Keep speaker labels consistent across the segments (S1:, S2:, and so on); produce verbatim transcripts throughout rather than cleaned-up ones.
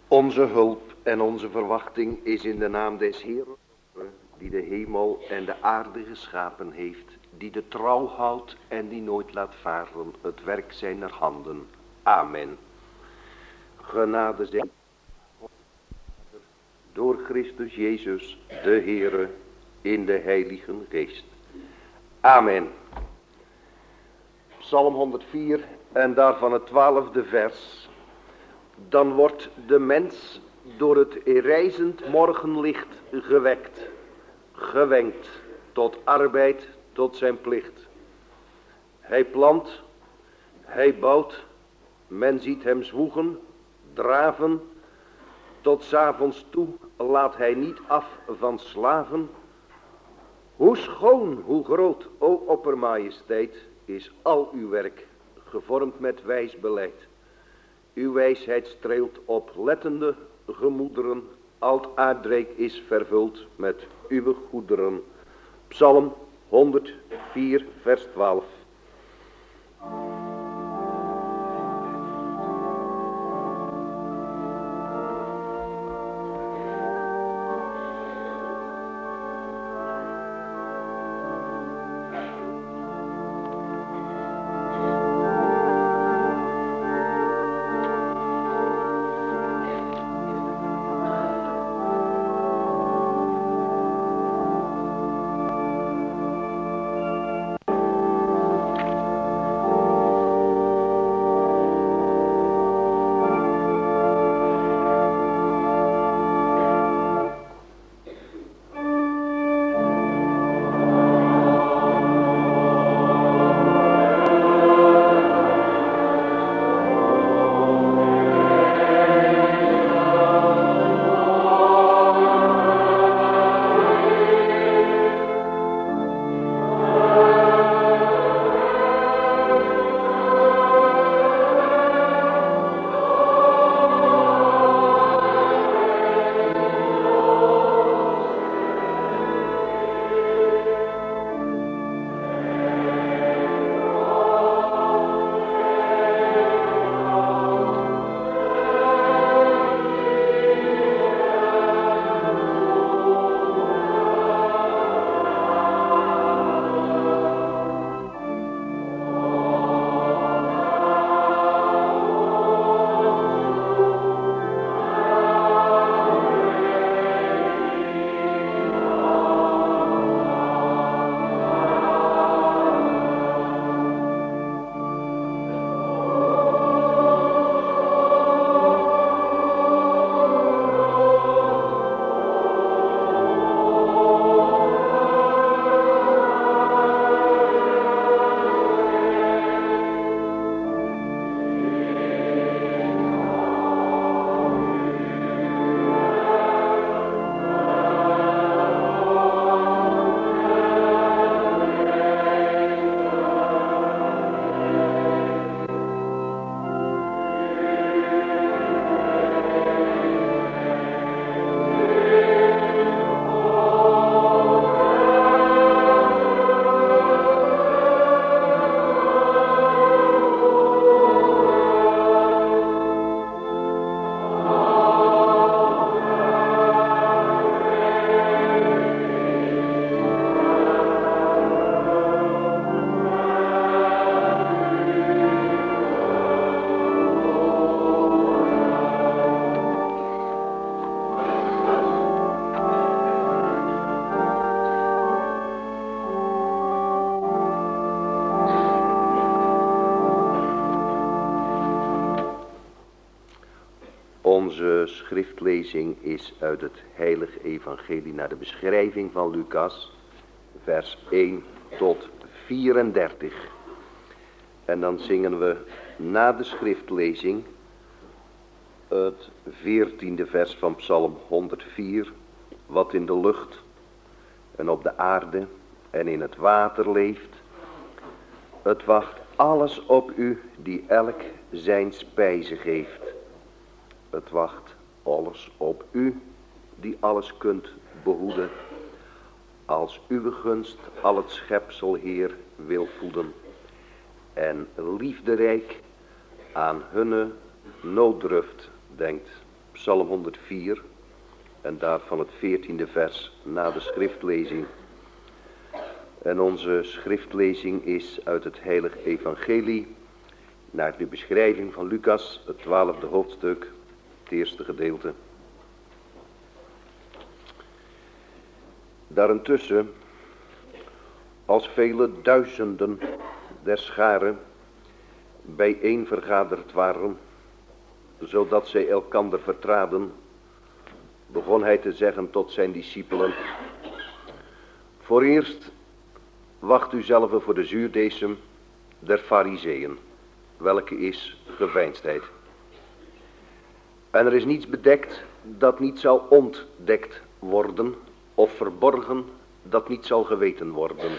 S1: Onze hulp en onze verwachting is in de naam des Heeren, die de hemel en de aarde geschapen heeft, die de trouw houdt en die nooit laat varen het werk zijner handen. Amen. Genade zij door Christus Jezus, de Heere, in de Heilige Geest. Amen. Psalm honderdvier en daarvan het twaalfde vers. Dan wordt de mens door het rijzend morgenlicht gewekt, gewenkt tot arbeid, tot zijn plicht. Hij plant, hij bouwt, men ziet hem zwoegen, draven, tot 's avonds toe laat hij niet af van slaven. Hoe schoon, hoe groot, o oppermajesteit, is al uw werk, gevormd met wijs beleid. Uw wijsheid streelt oplettende gemoederen, al het aardrijk is vervuld met uw goederen. Psalm honderdvier, vers twaalf. Onze schriftlezing is uit het heilige evangelie naar de beschrijving van Lucas, vers één tot vierendertig. En dan zingen we na de schriftlezing het veertiende vers van Psalm honderdvier, wat in de lucht en op de aarde en in het water leeft. Het wacht alles op u die elk zijn spijze geeft. Het wacht alles op u die alles kunt behoeden. Als uw gunst al het schepsel Heer wil voeden. En liefderijk aan hunne nooddruft denkt. Psalm honderdvier en daarvan het veertiende vers na de schriftlezing. En onze schriftlezing is uit het heilige evangelie naar de beschrijving van Lucas, het twaalfde hoofdstuk, het eerste gedeelte. Daarentussen, als vele duizenden der schare bijeen vergaderd waren, zodat zij elkander vertraden, begon hij te zeggen tot zijn discipelen: Vooreerst wacht u zelf voor de zuurdesem der Farizeeën, welke is geveinsdheid. En er is niets bedekt dat niet zal ontdekt worden, of verborgen dat niet zal geweten worden.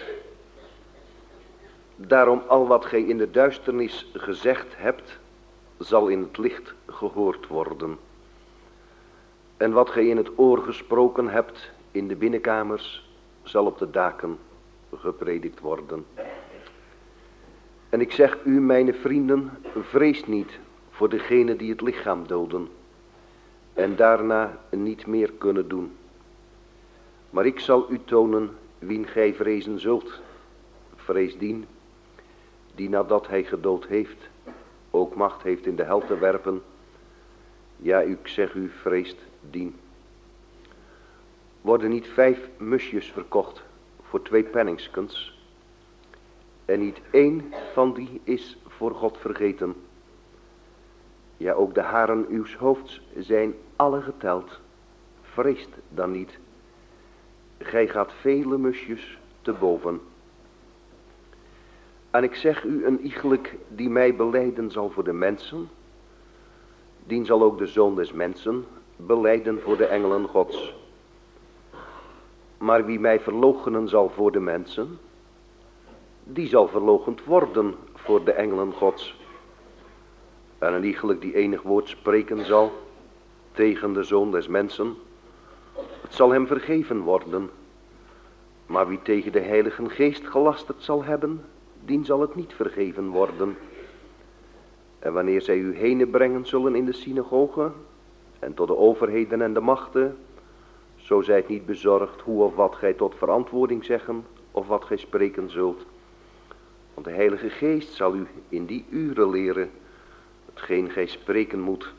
S1: Daarom al wat gij in de duisternis gezegd hebt, zal in het licht gehoord worden. En wat gij in het oor gesproken hebt in de binnenkamers, zal op de daken gepredikt worden. En ik zeg u, mijn vrienden, vrees niet voor degenen die het lichaam doden en daarna niet meer kunnen doen. Maar ik zal u tonen wien gij vrezen zult. Vrees dien, die nadat hij gedood heeft, ook macht heeft in de hel te werpen. Ja, ik zeg u, vreest dien. Worden niet vijf musjes verkocht voor twee penningskens, en niet één van die is voor God vergeten. Ja, ook de haren uws hoofds zijn alle geteld. Vreest dan niet. Gij gaat vele musjes te boven. En ik zeg u, een iegelijk die mij belijden zal voor de mensen, dien zal ook de Zoon des Mensen belijden voor de engelen Gods. Maar wie mij verloochenen zal voor de mensen, die zal verloochend worden voor de engelen Gods. En een iegelijk die enig woord spreken zal tegen de Zoon des Mensen, het zal hem vergeven worden. Maar wie tegen de Heilige Geest gelasterd zal hebben, dien zal het niet vergeven worden. En wanneer zij u heen brengen zullen in de synagogen en tot de overheden en de machten, zo zijt niet bezorgd hoe of wat gij tot verantwoording zeggen of wat gij spreken zult. Want de Heilige Geest zal u in die uren leren hetgeen gij spreken moet.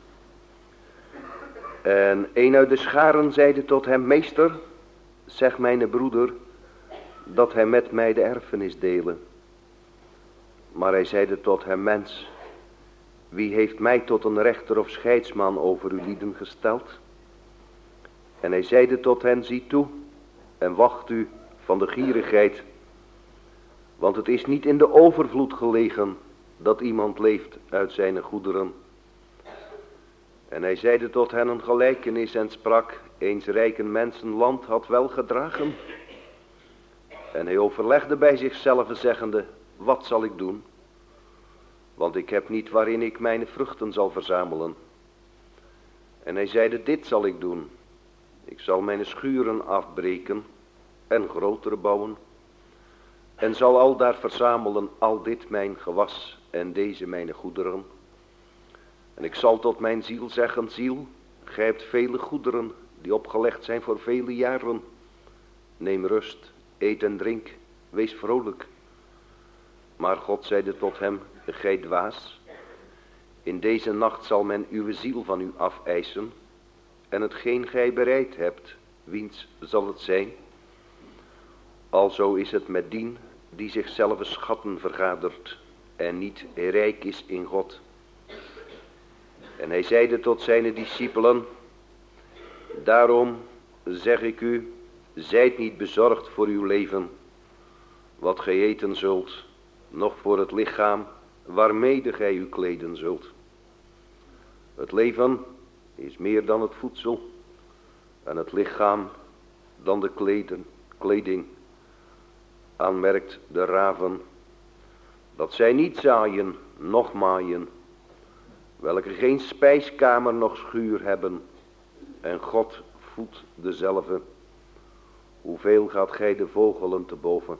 S1: En een uit de scharen zeide tot hem: Meester, zeg mijn broeder dat hij met mij de erfenis dele. Maar hij zeide tot hem: Mens, wie heeft mij tot een rechter of scheidsman over uw lieden gesteld? En hij zeide tot hen: Zie toe en wacht u van de gierigheid. Want het is niet in de overvloed gelegen dat iemand leeft uit zijn goederen. En hij zeide tot hen een gelijkenis en sprak: Eens rijken mensen land had wel gedragen. En hij overlegde bij zichzelf zeggende: Wat zal ik doen? Want ik heb niet waarin ik mijn vruchten zal verzamelen. En hij zeide: Dit zal ik doen. Ik zal mijn schuren afbreken en grotere bouwen. En zal al daar verzamelen al dit mijn gewas en deze mijn goederen. En ik zal tot mijn ziel zeggen: Ziel, gij hebt vele goederen die opgelegd zijn voor vele jaren. Neem rust, eet en drink, wees vrolijk. Maar God zeide tot hem: Gij dwaas, in deze nacht zal men uw ziel van u afeisen. En hetgeen gij bereid hebt, wiens zal het zijn? Alzo is het met dien die zichzelf schatten vergadert en niet rijk is in God. En hij zeide tot zijn discipelen: Daarom zeg ik u, zijt niet bezorgd voor uw leven, wat gij eten zult, noch voor het lichaam waarmede gij u kleden zult. Het leven is meer dan het voedsel en het lichaam dan de kleden, kleding. Aanmerkt de raven dat zij niet zaaien, noch maaien, welke geen spijskamer noch schuur hebben, en God voedt dezelve. Hoeveel gaat gij de vogelen te boven?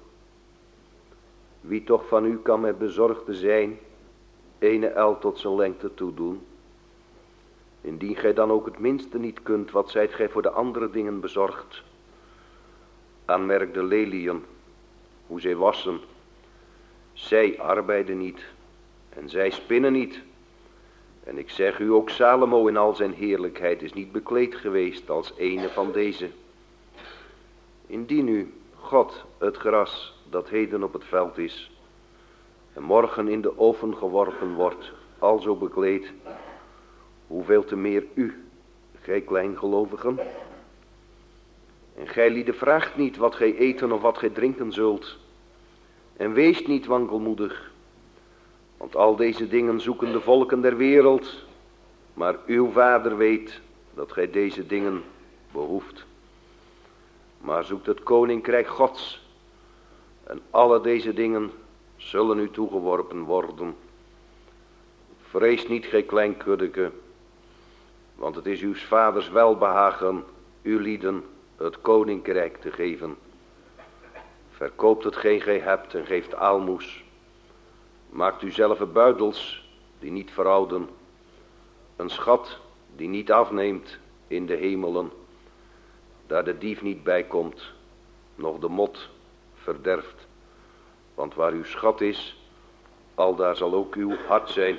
S1: Wie toch van u kan met bezorgde zijn, ene el tot zijn lengte toedoen? Indien gij dan ook het minste niet kunt, wat zijt gij voor de andere dingen bezorgd? Aanmerk de leliën, hoe zij wassen. Zij arbeiden niet en zij spinnen niet. En ik zeg u, ook Salomo in al zijn heerlijkheid is niet bekleed geweest als ene van deze. Indien u, God, het gras dat heden op het veld is en morgen in de oven geworpen wordt, alzo bekleed, hoeveel te meer u, gij kleingelovigen? En gij lieden vraagt niet wat gij eten of wat gij drinken zult. En wees niet wankelmoedig, want al deze dingen zoeken de volken der wereld, maar uw Vader weet dat gij deze dingen behoeft. Maar zoekt het koninkrijk Gods, en alle deze dingen zullen u toegeworpen worden. Vrees niet, gij klein kuddeke, want het is uw Vaders welbehagen u lieden het koninkrijk te geven. Verkoopt hetgeen gij hebt en geeft aalmoes. Maakt u zelf buidels die niet verouden, een schat die niet afneemt in de hemelen, daar de dief niet bijkomt, noch de mot verderft. Want waar uw schat is, aldaar zal ook uw hart zijn.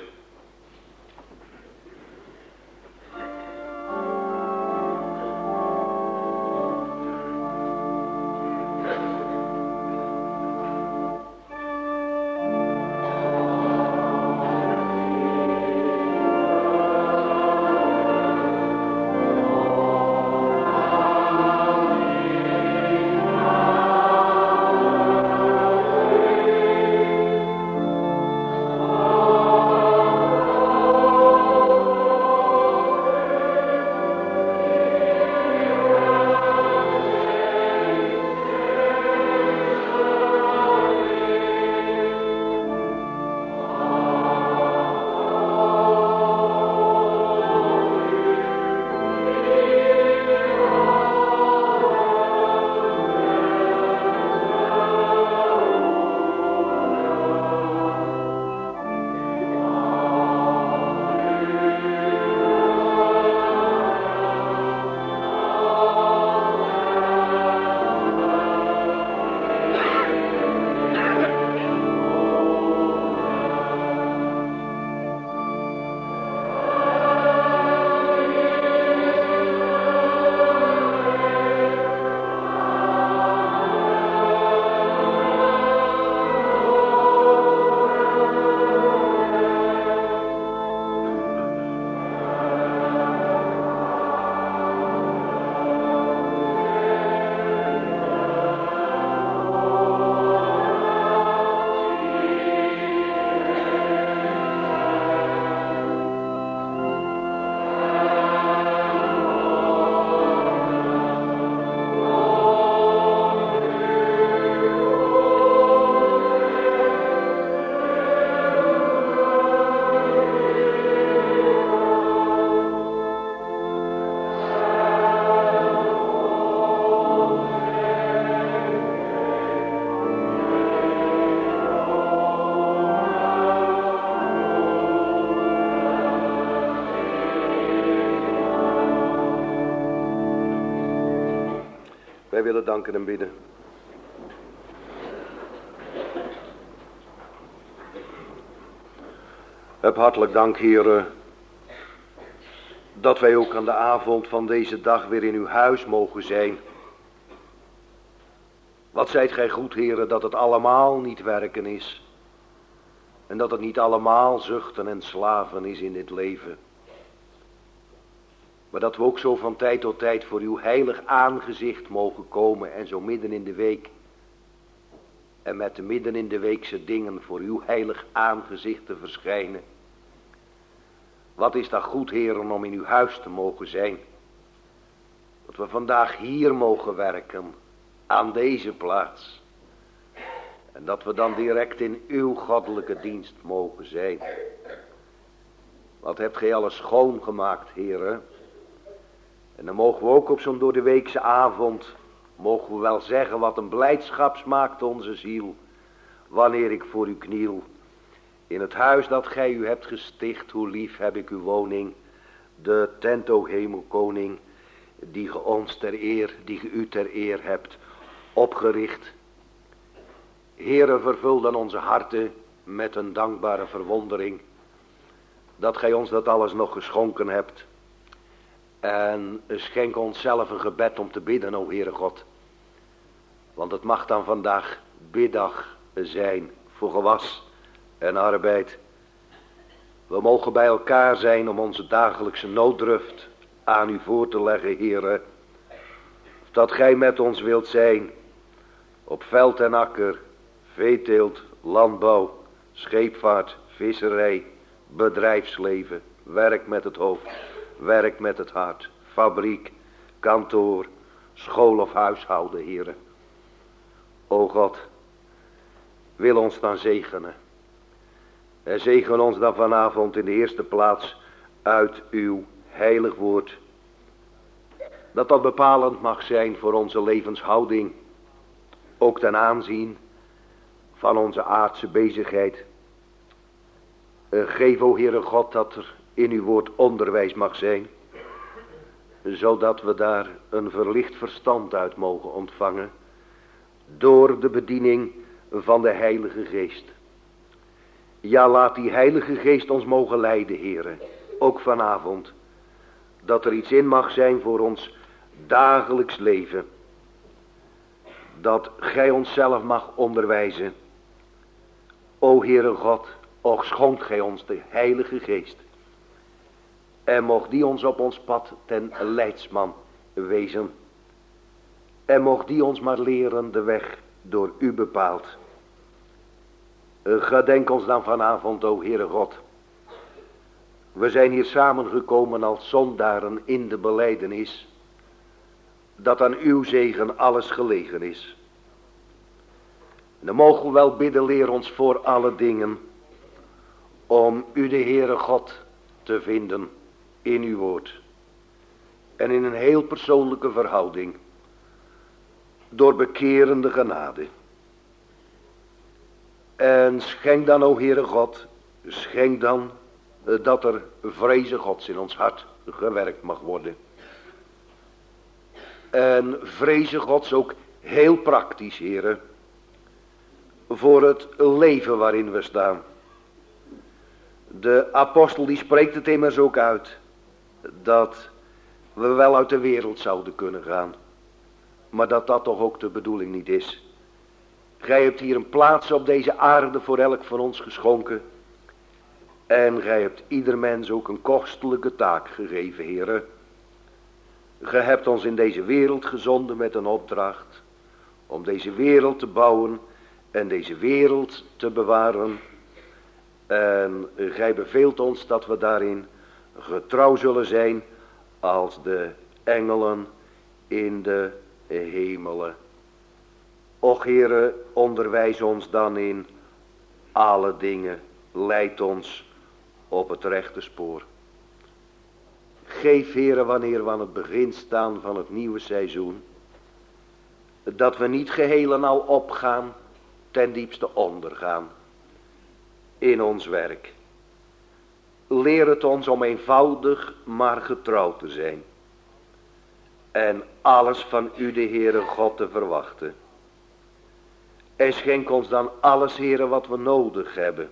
S1: Wij willen danken en bidden. Heb hartelijk dank, Heere, dat wij ook aan de avond van deze dag weer in uw huis mogen zijn. Wat zijt gij goed, Heere, dat het allemaal niet werken is. En dat het niet allemaal zuchten en slaven is in dit leven. Maar dat we ook zo van tijd tot tijd voor uw heilig aangezicht mogen komen en zo midden in de week. En met de midden in de weekse dingen voor uw heilig aangezicht te verschijnen. Wat is dat goed, heren, om in uw huis te mogen zijn. Dat we vandaag hier mogen werken, aan deze plaats. En dat we dan direct in uw goddelijke dienst mogen zijn. Wat hebt gij alles schoongemaakt, heren. En dan mogen we ook op zo'n door de weekse avond, mogen we wel zeggen wat een blijdschap smaakt onze ziel. Wanneer ik voor u kniel. In het huis dat gij u hebt gesticht, hoe lief heb ik uw woning. de tent, o hemelkoning, die ge ons ter eer, die ge u ter eer hebt opgericht. Heere, vervul dan onze harten met een dankbare verwondering, dat gij ons dat alles nog geschonken hebt. En schenk ons zelf een gebed om te bidden, o Heere God. Want het mag dan vandaag biddag zijn voor gewas en arbeid. We mogen bij elkaar zijn om onze dagelijkse nooddruft aan u voor te leggen, Heere. Dat gij met ons wilt zijn op veld en akker, veeteelt, landbouw, scheepvaart, visserij, bedrijfsleven, werk met het hoofd, werk met het hart, fabriek, kantoor, school of huishouden, Heere. O God, wil ons dan zegenen. En zegen ons dan vanavond in de eerste plaats uit uw heilig woord. Dat dat bepalend mag zijn voor onze levenshouding. Ook ten aanzien van onze aardse bezigheid. Geef, o Heere God, dat er in uw woord onderwijs mag zijn. Zodat we daar een verlicht verstand uit mogen ontvangen. Door de bediening van de Heilige Geest. Ja, laat die Heilige Geest ons mogen leiden, Heere. Ook vanavond. Dat er iets in mag zijn voor ons dagelijks leven. Dat gij onszelf mag onderwijzen. O Heere God, och schonk gij ons de Heilige Geest. En mocht die ons op ons pad ten leidsman wezen. En mocht die ons maar leren de weg door u bepaald. Gedenk ons dan vanavond, o Heere God. We zijn hier samengekomen als zondaren in de belijdenis. Dat aan uw zegen alles gelegen is. En dan mogen we wel bidden, leer ons voor alle dingen. Om u de Heere God te vinden in uw woord. En in een heel persoonlijke verhouding. Door bekerende genade. En schenk dan, o Heere God, schenk dan dat er vreze Gods in ons hart gewerkt mag worden. En vreze Gods ook heel praktisch, Heere, voor het leven waarin we staan. De apostel die spreekt het immers ook uit, dat we wel uit de wereld zouden kunnen gaan, maar dat dat toch ook de bedoeling niet is. Gij hebt hier een plaats op deze aarde voor elk van ons geschonken. En gij hebt ieder mens ook een kostelijke taak gegeven, Heere. Gij hebt ons in deze wereld gezonden met een opdracht. Om deze wereld te bouwen en deze wereld te bewaren. En gij beveelt ons dat we daarin getrouw zullen zijn als de engelen in de hemelen. Och Heere, onderwijs ons dan in alle dingen. Leid ons op het rechte spoor. Geef, Heere, wanneer we aan het begin staan van het nieuwe seizoen, dat we niet geheel en al opgaan, ten diepste ondergaan in ons werk. Leer het ons om eenvoudig maar getrouw te zijn. En alles van u, de Heere God, te verwachten. En schenk ons dan alles, Heere, wat we nodig hebben.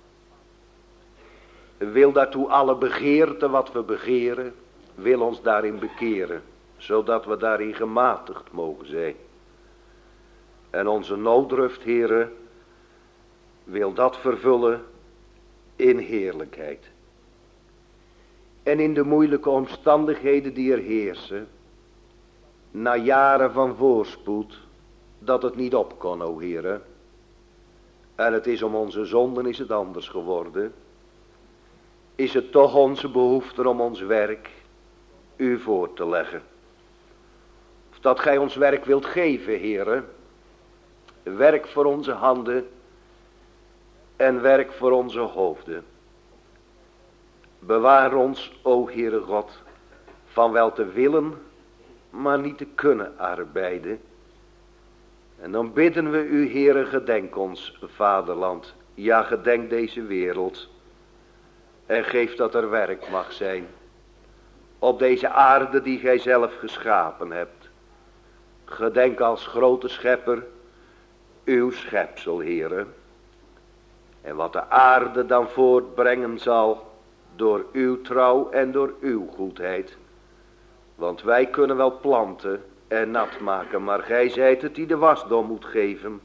S1: Wil daartoe alle begeerte wat we begeren, wil ons daarin bekeren, zodat we daarin gematigd mogen zijn. En onze nooddruft, Heere, wil dat vervullen in heerlijkheid. En in de moeilijke omstandigheden die er heersen, na jaren van voorspoed, dat het niet op kon, o Heere. En het is om onze zonden is het anders geworden. Is het toch onze behoefte om ons werk u voor te leggen. Of dat gij ons werk wilt geven, Heere. Werk voor onze handen en werk voor onze hoofden. Bewaar ons, o Heere God, van wel te willen, maar niet te kunnen arbeiden. En dan bidden we u, Heere, gedenk ons vaderland. Ja, gedenk deze wereld. En geef dat er werk mag zijn. op deze aarde die gij zelf geschapen hebt. Gedenk als grote schepper uw schepsel, Heere. En wat de aarde dan voortbrengen zal door uw trouw en door uw goedheid. Want wij kunnen wel planten en nat maken, maar gij zijt het die de wasdom moet geven.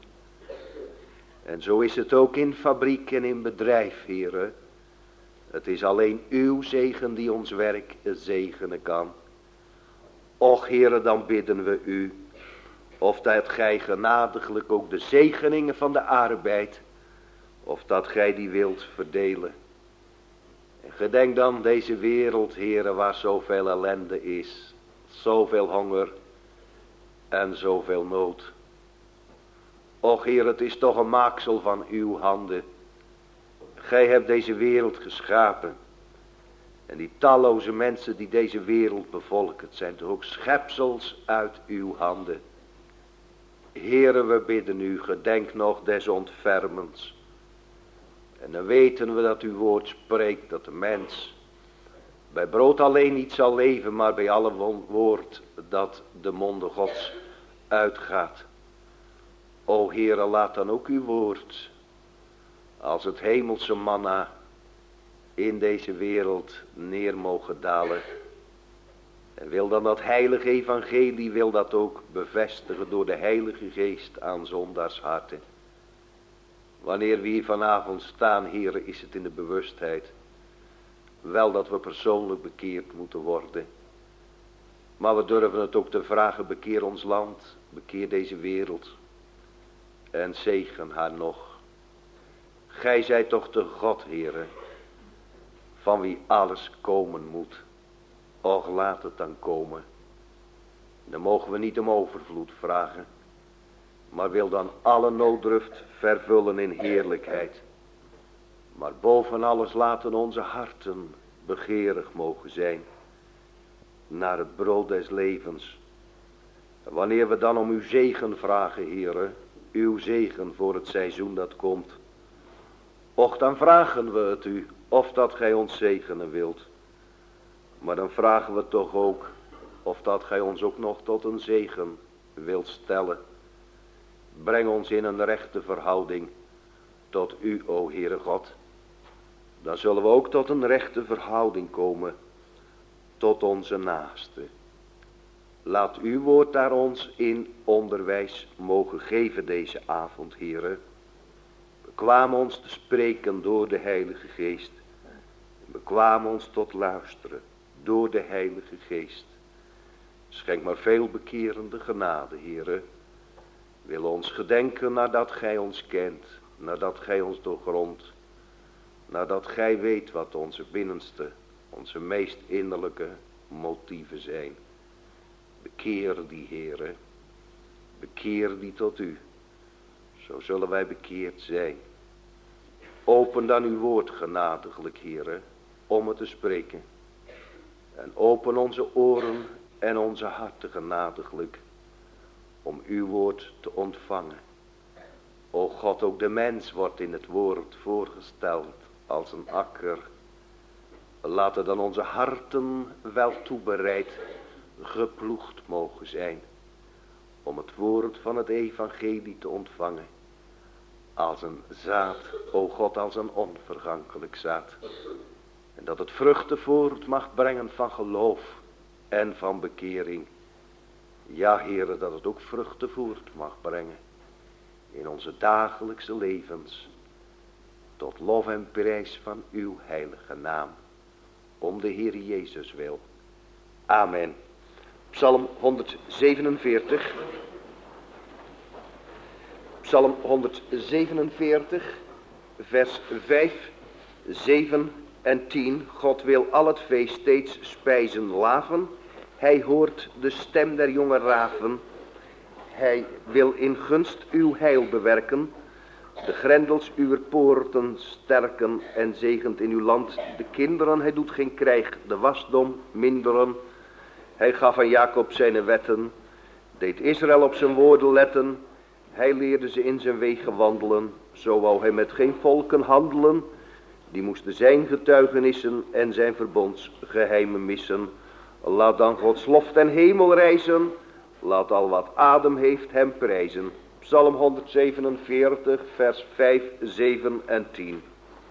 S1: En zo is het ook in fabriek en in bedrijf, Heere. Het is alleen uw zegen die ons werk zegenen kan. Och, Heere, dan bidden we u, of dat gij genadiglijk ook de zegeningen van de arbeid, of dat gij die wilt verdelen. En gedenk dan deze wereld, Heere, waar zoveel ellende is, zoveel honger en zoveel nood. Och, Heer, het is toch een maaksel van uw handen. Gij hebt deze wereld geschapen. En die talloze mensen die deze wereld bevolken, het zijn toch ook schepsels uit uw handen. Heere, we bidden u, gedenk nog des ontfermens. En dan weten we dat uw woord spreekt, dat de mens bij brood alleen niet zal leven, maar bij alle woord dat de monden Gods uitgaat. O Heere, laat dan ook uw woord als het hemelse manna in deze wereld neer mogen dalen. En wil dan dat heilige evangelie, wil dat ook bevestigen door de heilige geest aan zondaars harten. Wanneer we hier vanavond staan, Heere, is het in de bewustheid. Wel dat we persoonlijk bekeerd moeten worden. Maar we durven het ook te vragen, bekeer ons land, bekeer deze wereld. En zegen haar nog. Gij zijt toch de God, Heere, van wie alles komen moet. Och, laat het dan komen. Dan mogen we niet om overvloed vragen, maar wil dan alle nooddruft vervullen in heerlijkheid. Maar boven alles laten onze harten begeerig mogen zijn naar het brood des levens. En wanneer we dan om uw zegen vragen, Heere, uw zegen voor het seizoen dat komt. Och, dan vragen we het u, of dat gij ons zegenen wilt. Maar dan vragen we toch ook, of dat gij ons ook nog tot een zegen wilt stellen. Breng ons in een rechte verhouding tot u, o Heere God. Dan zullen we ook tot een rechte verhouding komen tot onze naaste. Laat uw woord daar ons in onderwijs mogen geven deze avond, Heere. Bekwaam ons te spreken door de Heilige Geest. Bekwaam ons tot luisteren door de Heilige Geest. Schenk maar veel bekerende genade, Heere. Wil ons gedenken nadat gij ons kent, nadat gij ons doorgrondt, nadat gij weet wat onze binnenste, onze meest innerlijke motieven zijn. Bekeer die, Heere, bekeer die tot u. Zo zullen wij bekeerd zijn. Open dan uw woord genadiglijk, Heere, om het te spreken. En open onze oren en onze harten genadiglijk, om uw woord te ontvangen. O God, ook de mens wordt in het woord voorgesteld als een akker. Laten dan onze harten wel toebereid, geploegd mogen zijn, om het woord van het evangelie te ontvangen. Als een zaad, o God, als een onvergankelijk zaad. En dat het vruchten voort mag brengen van geloof en van bekering. Ja, Heere, dat het ook vruchten voort mag brengen in onze dagelijkse levens. Tot lof en prijs van uw heilige naam. Om de Heer Jezus wil. Amen. Psalm honderdzevenenveertig. Psalm honderdzevenenveertig, vers vijf, zeven en tien. God wil al het vee steeds spijzen laven. Hij hoort de stem der jonge raven. Hij wil in gunst uw heil bewerken. De grendels uw poorten sterken en zegent in uw land de kinderen. Hij doet geen krijg, de wasdom minderen. Hij gaf aan Jacob zijn wetten, deed Israël op zijn woorden letten. Hij leerde ze in zijn wegen wandelen, zo wou hij met geen volken handelen. Die moesten zijn getuigenissen en zijn verbondsgeheimen missen. Laat dan Gods lof ten hemel rijzen. Laat al wat adem heeft hem prijzen. Psalm honderdzevenenveertig, vers vijf, zeven en tien.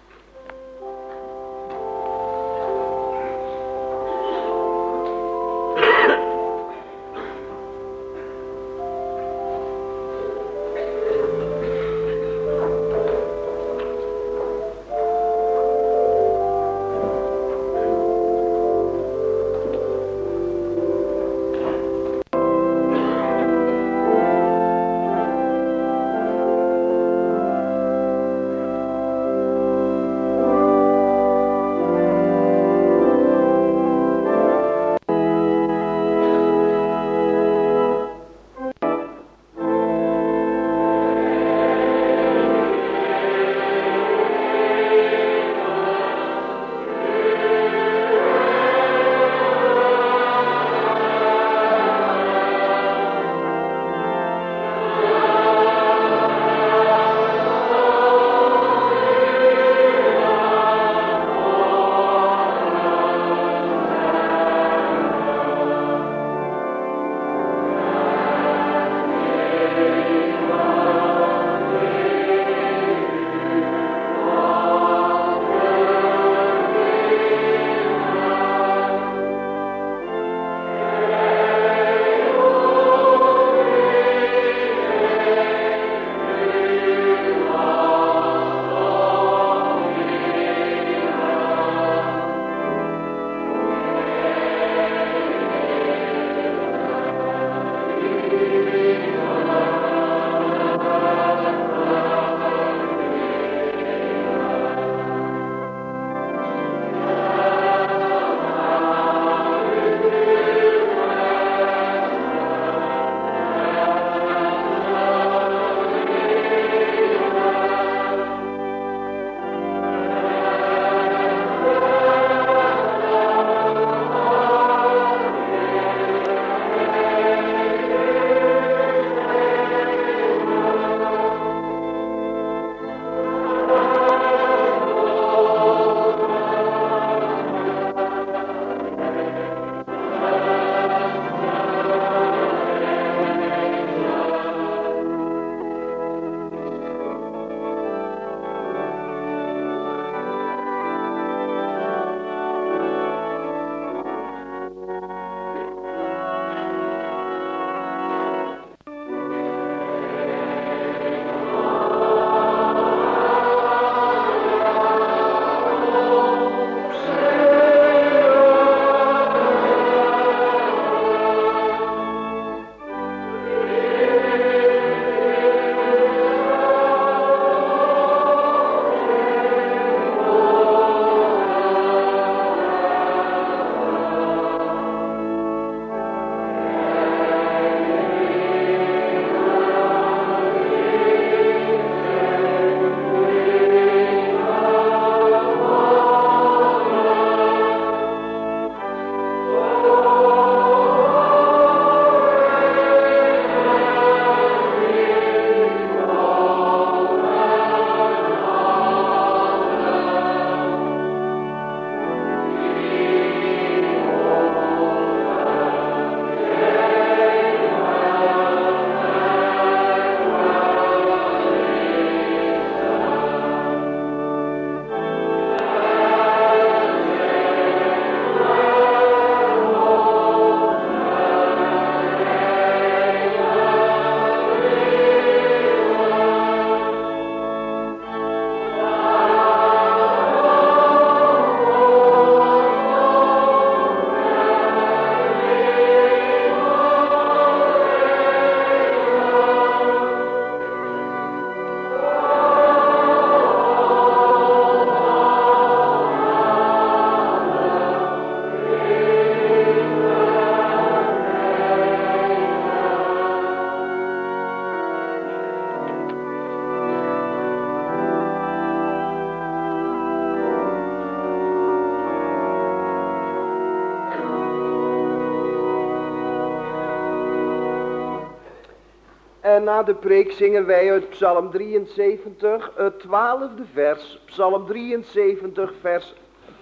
S2: En na de preek zingen wij uit Psalm drieënzeventig, het twaalfde vers, Psalm drieënzeventig, vers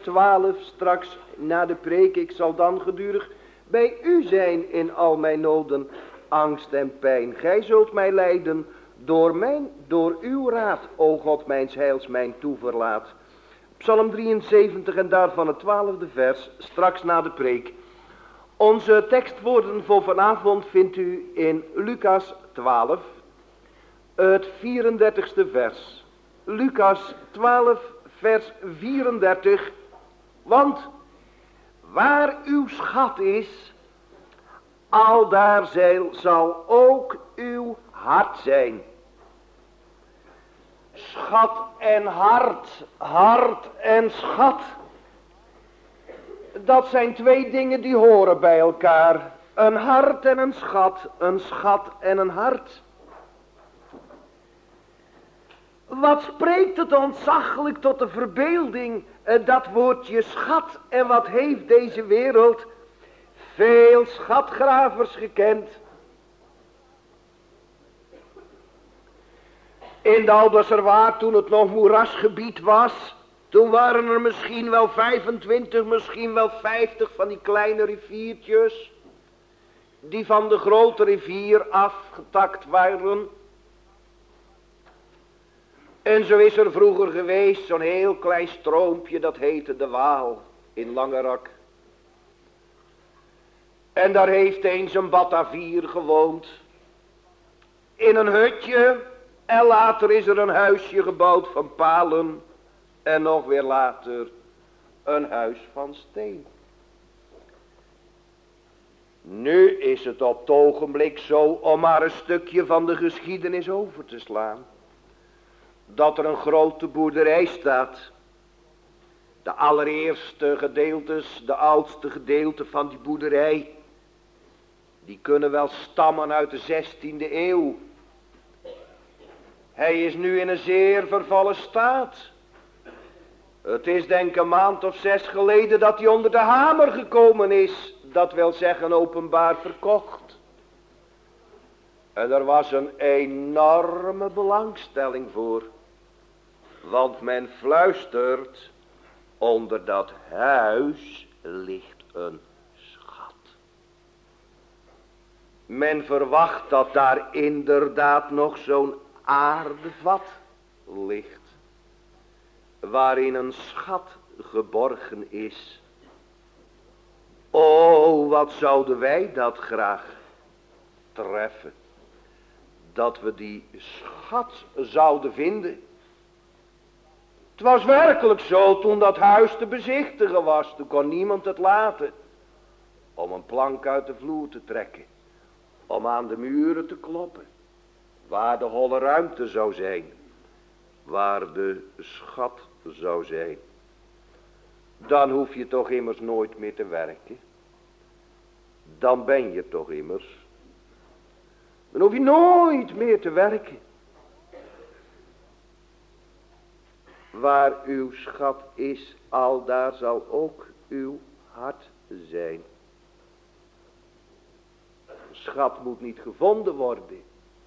S2: twaalf, straks na de preek. Ik zal dan gedurig bij u zijn in al mijn noden, angst en pijn. Gij zult mij leiden door mijn, door uw raad, o God mijns heils, mijn toeverlaat. Psalm drieënzeventig en daarvan het twaalfde vers, straks na de preek. Onze tekstwoorden voor vanavond vindt u in Lucas twaalf, het vierendertigste vers. Lucas twaalf, vers vierendertig. Want waar uw schat is, aldaar zal ook uw hart zijn. Schat en hart, hart en schat. Dat zijn twee dingen die horen bij elkaar. Een hart en een schat, een schat en een hart. Wat spreekt het ontzaglijk tot de verbeelding, dat woordje schat. En wat heeft deze wereld veel schatgravers gekend. In de Alderserwaard, toen het nog moerasgebied was, toen waren er misschien wel vijfentwintig, misschien wel vijftig van die kleine riviertjes, die van de grote rivier afgetakt waren. En zo is er vroeger geweest zo'n heel klein stroompje, dat heette de Waal in Langerak. En daar heeft eens een Batavier gewoond, in een hutje. En later is er een huisje gebouwd van palen. En nog weer later een huis van steen. Nu is het op het ogenblik zo, om maar een stukje van de geschiedenis over te slaan, dat er een grote boerderij staat. De allereerste gedeeltes, de oudste gedeelten van die boerderij, die kunnen wel stammen uit de zestiende eeuw. Hij is nu in een zeer vervallen staat. Het is denk ik een maand of zes geleden dat hij onder de hamer gekomen is. Dat wil zeggen openbaar verkocht. En er was een enorme belangstelling voor. Want men fluistert, onder dat huis ligt een schat. Men verwacht dat daar inderdaad nog zo'n aardevat ligt, waarin een schat geborgen is. O, wat zouden wij dat graag treffen, dat we die schat zouden vinden. Het was werkelijk zo, toen dat huis te bezichtigen was, toen kon niemand het laten om een plank uit de vloer te trekken, om aan de muren te kloppen, waar de holle ruimte zou zijn, waar de schat zou zijn. Dan hoef je toch immers nooit meer te werken. Dan ben je toch immers. Dan hoef je nooit meer te werken. Waar uw schat is, aldaar zal ook uw hart zijn. Schat moet niet gevonden worden.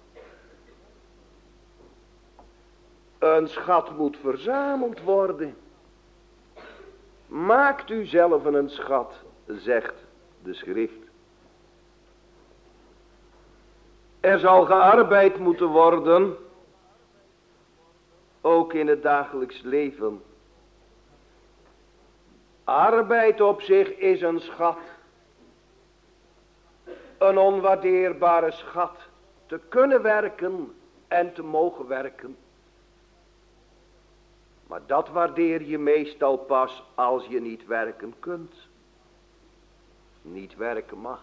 S2: Een schat moet verzameld worden. Maakt u zelf een schat, zegt de schrift. Er zal gearbeid moeten worden, ook in het dagelijks leven. Arbeid op zich is een schat. Een onwaardeerbare schat. Te kunnen werken en te mogen werken. Maar dat waardeer je meestal pas als je niet werken kunt. Niet werken mag.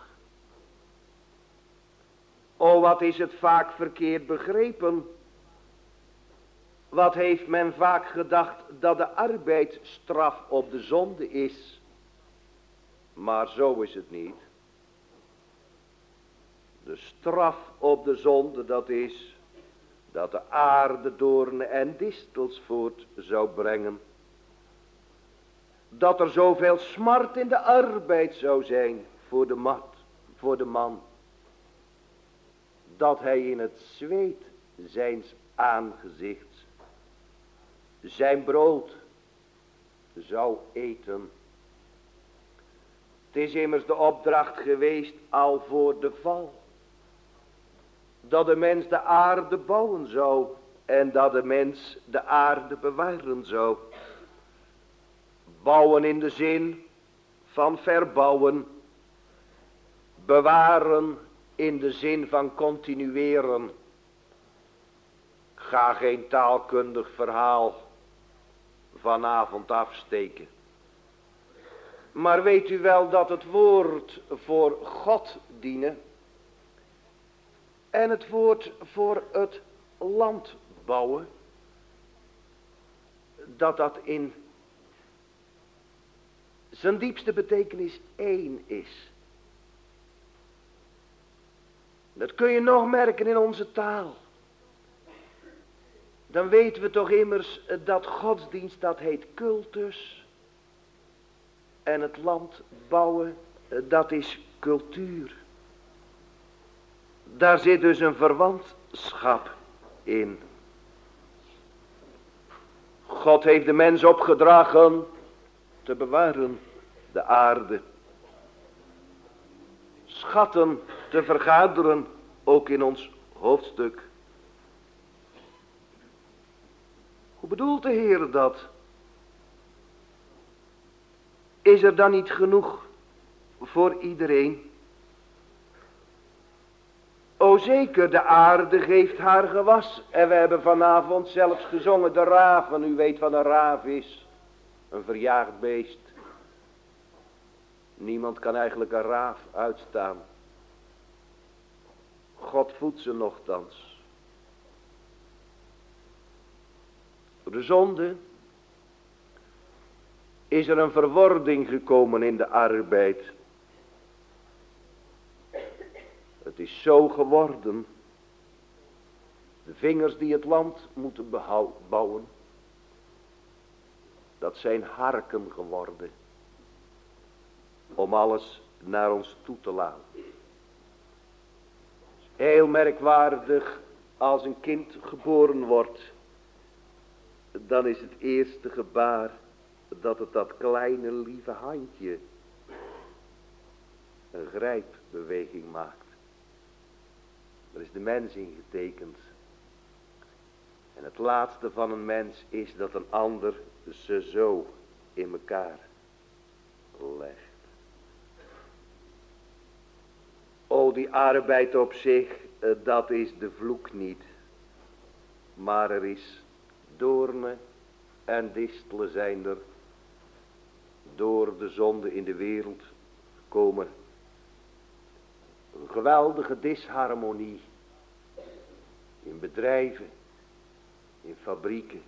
S2: O, wat is het vaak verkeerd begrepen. Wat heeft men vaak gedacht dat de arbeid straf op de zonde is. Maar zo is het niet. De straf op de zonde, dat is dat de aarde doornen en distels voort zou brengen. Dat er zoveel smart in de arbeid zou zijn voor de, mat, voor de man. Dat hij in het zweet zijns aangezichts zijn brood, zou eten. Het is immers de opdracht geweest al voor de val, dat de mens de aarde bouwen zou en dat de mens de aarde bewaren zou. Bouwen in de zin van verbouwen, bewaren in de zin van continueren. Ik ga geen taalkundig verhaal vanavond afsteken. Maar weet u wel dat het woord voor God dienen en het woord voor het land bouwen, dat dat in zijn diepste betekenis één is. Dat kun je nog merken in onze taal. Dan weten we toch immers dat godsdienst, dat heet cultus. En het land bouwen, dat is cultuur. Daar zit dus een verwantschap in. God heeft de mens opgedragen te bewaren, de aarde. Schatten te vergaderen, ook in ons hoofdstuk. Hoe bedoelt de Heer dat? Is er dan niet genoeg voor iedereen? O zeker, de aarde geeft haar gewas. En we hebben vanavond zelfs gezongen de raven. U weet wat een raaf is. Een verjaagd beest. Niemand kan eigenlijk een raaf uitstaan. God voedt ze nochtans. Door de zonde is er een verwording gekomen in de arbeid. Het is zo geworden. De vingers die het land moeten bouwen, dat zijn harken geworden. Om alles naar ons toe te laten. Heel merkwaardig, als een kind geboren wordt, dan is het eerste gebaar dat het dat kleine lieve handje een grijpbeweging maakt. Daar is de mens in getekend. En het laatste van een mens is dat een ander ze zo in elkaar legt. O, die arbeid op zich, dat is de vloek niet. Maar er is doornen en distelen zijn er door de zonde in de wereld gekomen. Een geweldige disharmonie in bedrijven, in fabrieken,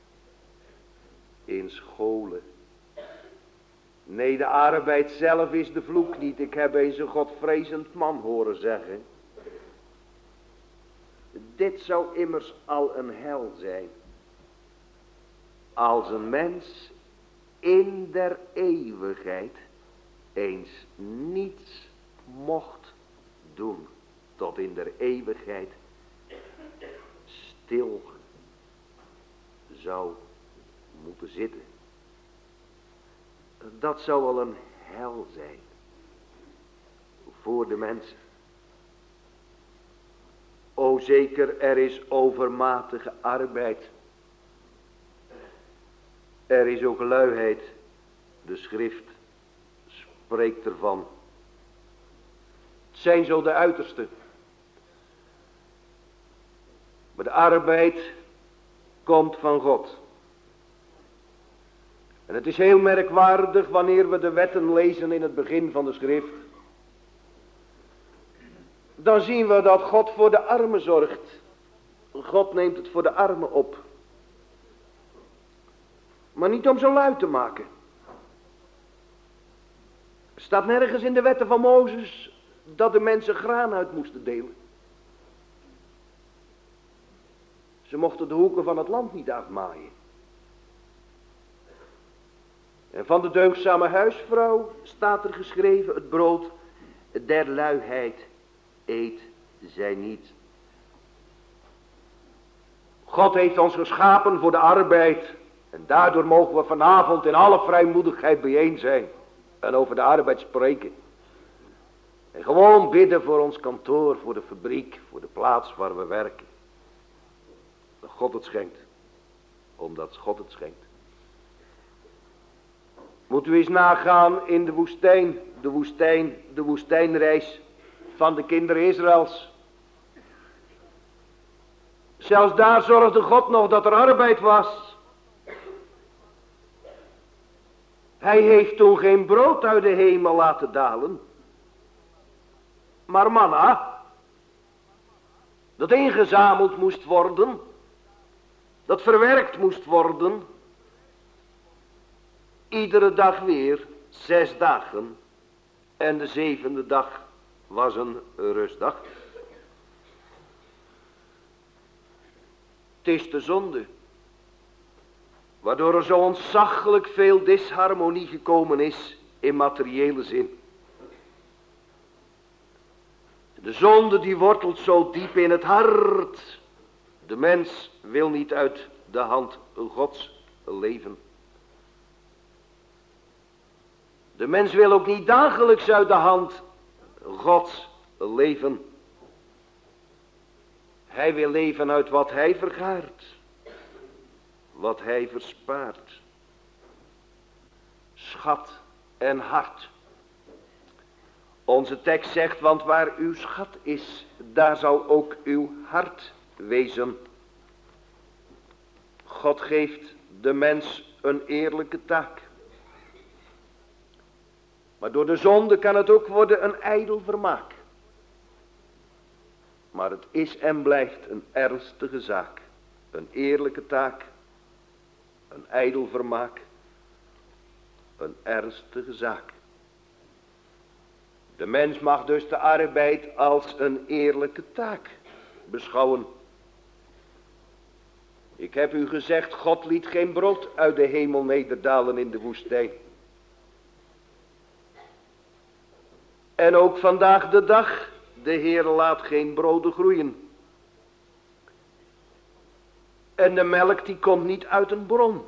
S2: in scholen. Nee, de arbeid zelf is de vloek niet. Ik heb eens een godvrezend man horen zeggen. Dit zou immers al een hel zijn. Als een mens in der eeuwigheid eens niets mocht doen. Tot in der eeuwigheid stil zou moeten zitten. Dat zou al een hel zijn voor de mensen. O zeker, er is overmatige arbeid. Er is ook luiheid. De schrift spreekt ervan. Het zijn zo de uitersten. Maar de arbeid komt van God. En het is heel merkwaardig wanneer we de wetten lezen in het begin van de schrift. Dan zien we dat God voor de armen zorgt. God neemt het voor de armen op. Maar niet om zo luid te maken. Er staat nergens in de wetten van Mozes dat de mensen graan uit moesten delen. Ze mochten de hoeken van het land niet afmaaien. En van de deugdzame huisvrouw staat er geschreven: het brood der luiheid eet zij niet. God heeft ons geschapen voor de arbeid. En daardoor mogen we vanavond in alle vrijmoedigheid bijeen zijn. En over de arbeid spreken. En gewoon bidden voor ons kantoor, voor de fabriek, voor de plaats waar we werken. Dat God het schenkt. Omdat God het schenkt. Moet u eens nagaan in de woestijn, de woestijn, de woestijnreis van de kinderen Israëls. Zelfs daar zorgde God nog dat er arbeid was. Hij heeft toen geen brood uit de hemel laten dalen. Maar manna, dat ingezameld moest worden, dat verwerkt moest worden, iedere dag weer, zes dagen, en de zevende dag was een rustdag. Het is de zonde, waardoor er zo ontzaglijk veel disharmonie gekomen is in materiële zin. De zonde die wortelt zo diep in het hart. De mens wil niet uit de hand Gods leven. De mens wil ook niet dagelijks uit de hand Gods leven. Hij wil leven uit wat hij vergaart. Wat hij verspaart. Schat en hart. Onze tekst zegt, want waar uw schat is, daar zal ook uw hart wezen. God geeft de mens een eerlijke taak. Maar door de zonde kan het ook worden een ijdel vermaak. Maar het is en blijft een ernstige zaak. Een eerlijke taak. Een ijdel vermaak. Een ernstige zaak. De mens mag dus de arbeid als een eerlijke taak beschouwen. Ik heb u gezegd, God liet geen brood uit de hemel nederdalen in de woestijn. En ook vandaag de dag, de Heer laat geen broden groeien. En de melk die komt niet uit een bron.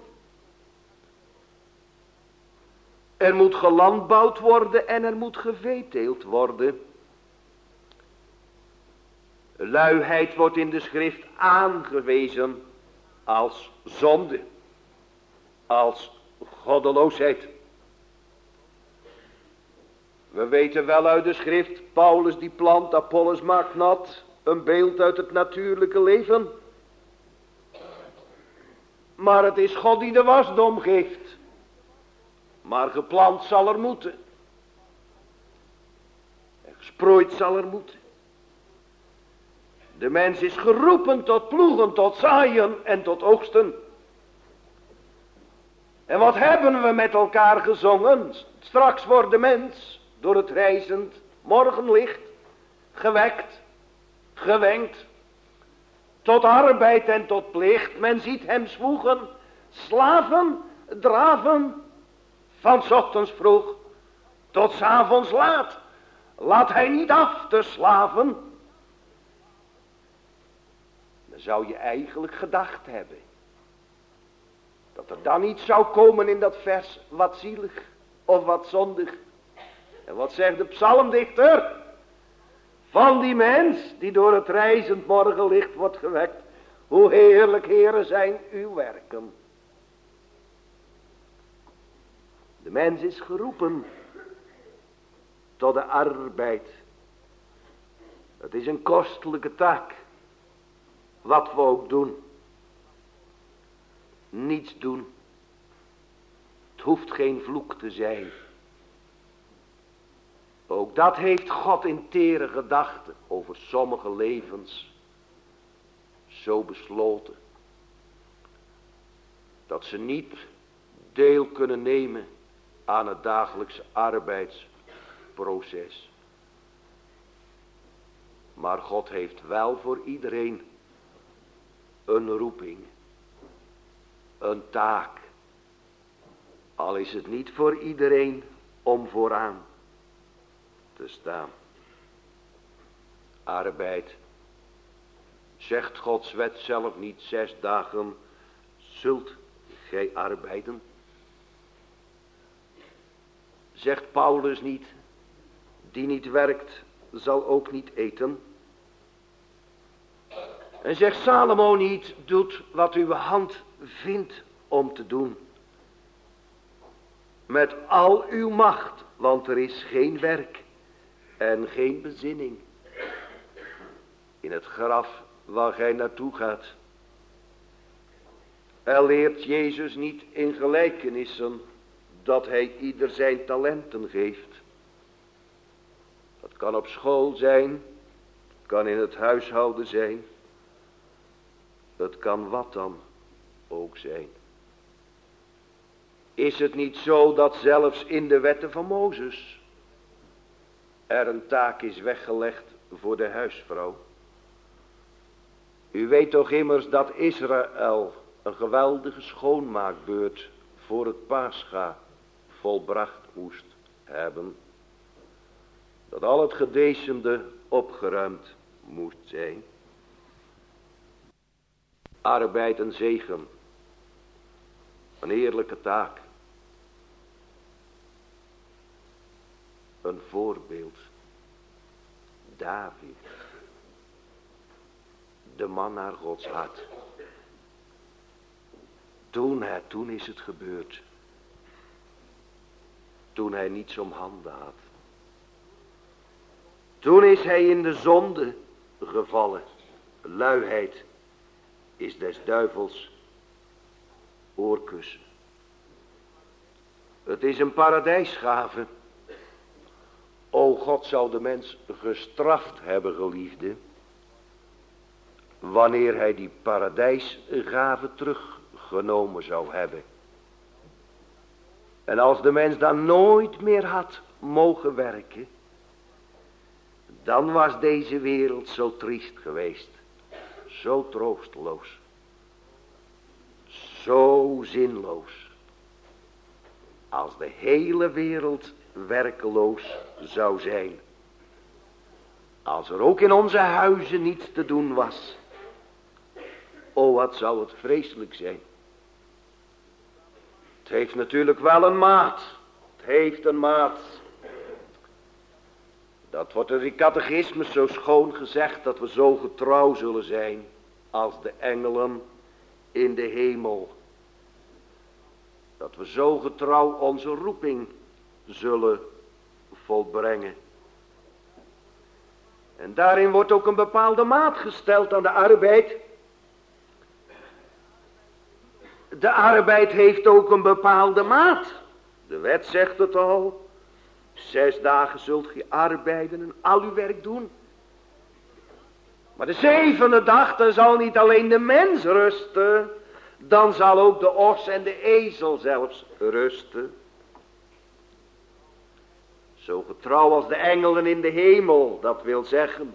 S2: Er moet gelandbouwd worden en er moet geveeteeld worden. Luiheid wordt in de schrift aangewezen als zonde, als goddeloosheid. We weten wel uit de schrift, Paulus die plant, Apollos maakt nat, een beeld uit het natuurlijke leven. Maar het is God die de wasdom geeft. Maar geplant zal er moeten. En gesproeid zal er moeten. De mens is geroepen tot ploegen, tot zaaien en tot oogsten. En wat hebben we met elkaar gezongen? Straks wordt de mens door het reizend morgenlicht gewekt, gewenkt. Tot arbeid en tot plicht. Men ziet hem zwoegen, slaven, draven. Van 's ochtends vroeg tot 's avonds laat. Laat hij niet af te slaven. Dan zou je eigenlijk gedacht hebben. Dat er dan iets zou komen in dat vers. Wat zielig of wat zondig. En wat zegt de psalmdichter? Van die mens die door het reizend morgenlicht wordt gewekt. Hoe heerlijk, Heere, zijn uw werken. De mens is geroepen tot de arbeid. Het is een kostelijke taak. Wat we ook doen. Niets doen. Het hoeft geen vloek te zijn. Ook dat heeft God in tere gedachten over sommige levens zo besloten. Dat ze niet deel kunnen nemen aan het dagelijkse arbeidsproces. Maar God heeft wel voor iedereen een roeping, een taak. Al is het niet voor iedereen om vooraan te staan. Arbeid, zegt Gods wet zelf niet, zes dagen zult
S1: gij arbeiden? Zegt Paulus niet, die niet werkt, zal ook niet eten? En zegt Salomo niet, doet wat uw hand vindt om te doen. Met al uw macht, want er is geen werk en geen bezinning in het graf waar gij naartoe gaat. Er leert Jezus niet in gelijkenissen dat hij ieder zijn talenten geeft. Dat kan op school zijn, het kan in het huishouden zijn, het kan wat dan ook zijn. Is het niet zo dat zelfs in de wetten van Mozes er een taak is weggelegd voor de huisvrouw? U weet toch immers dat Israël een geweldige schoonmaakbeurt voor het Pascha volbracht moest hebben. Dat al het gedecemde opgeruimd moest zijn. Arbeid en zegen. Een heerlijke taak. Een voorbeeld. David. De man naar Gods hart. Toen, hij, toen is het gebeurd. Toen hij niets om handen had. Toen is hij in de zonde gevallen. Luiheid is des duivels oorkussen. Het is een paradijsgave. O God zou de mens gestraft hebben, geliefde, wanneer hij die paradijsgave teruggenomen zou hebben. En als de mens dan nooit meer had mogen werken, dan was deze wereld zo triest geweest, zo troosteloos, zo zinloos, als de hele wereld werkeloos zou zijn. Als er ook in onze huizen niets te doen was. O, wat zou het vreselijk zijn. Het heeft natuurlijk wel een maat. Het heeft een maat. Dat wordt in die catechismus zo schoon gezegd, dat we zo getrouw zullen zijn als de engelen in de hemel. Dat we zo getrouw onze roeping zullen volbrengen. En daarin wordt ook een bepaalde maat gesteld aan de arbeid. De arbeid heeft ook een bepaalde maat. De wet zegt het al. Zes dagen zult ge arbeiden en al uw werk doen. Maar de zevende dag, dan zal niet alleen de mens rusten. Dan zal ook de os en de ezel zelfs rusten. Zo getrouw als de engelen in de hemel, dat wil zeggen.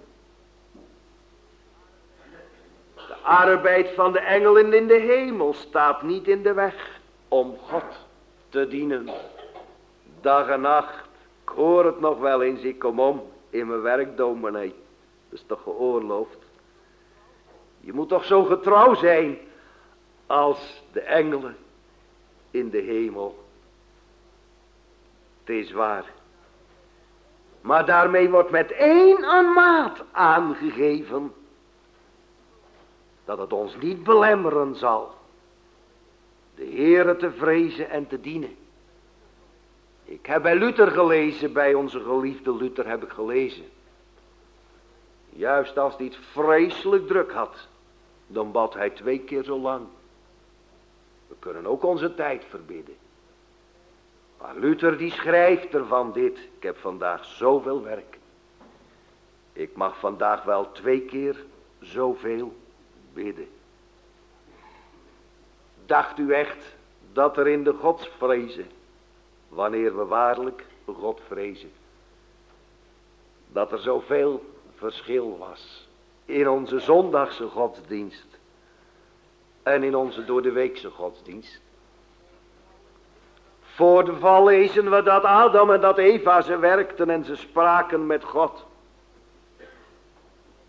S1: De arbeid van de engelen in de hemel staat niet in de weg om God te dienen. Dag en nacht. Ik hoor het nog wel eens, ik kom om in mijn werkdominee. Dat is toch geoorloofd. Je moet toch zo getrouw zijn als de engelen in de hemel. Het is waar. Maar daarmee wordt met één een maat aangegeven. Dat het ons niet belemmeren zal. De Heere te vrezen en te dienen. Ik heb bij Luther gelezen, bij onze geliefde Luther heb ik gelezen. Juist als hij het vreselijk druk had, dan bad hij twee keer zo lang. We kunnen ook onze tijd verbidden. Maar Luther die schrijft ervan dit. Ik heb vandaag zoveel werk. Ik mag vandaag wel twee keer zoveel bidden. Dacht u echt dat er in de godsvrezen, wanneer we waarlijk God vrezen, dat er zoveel verschil was in onze zondagse godsdienst en in onze door de weekse godsdienst? Voor de val lezen we dat Adam en dat Eva ze werkten en ze spraken met God.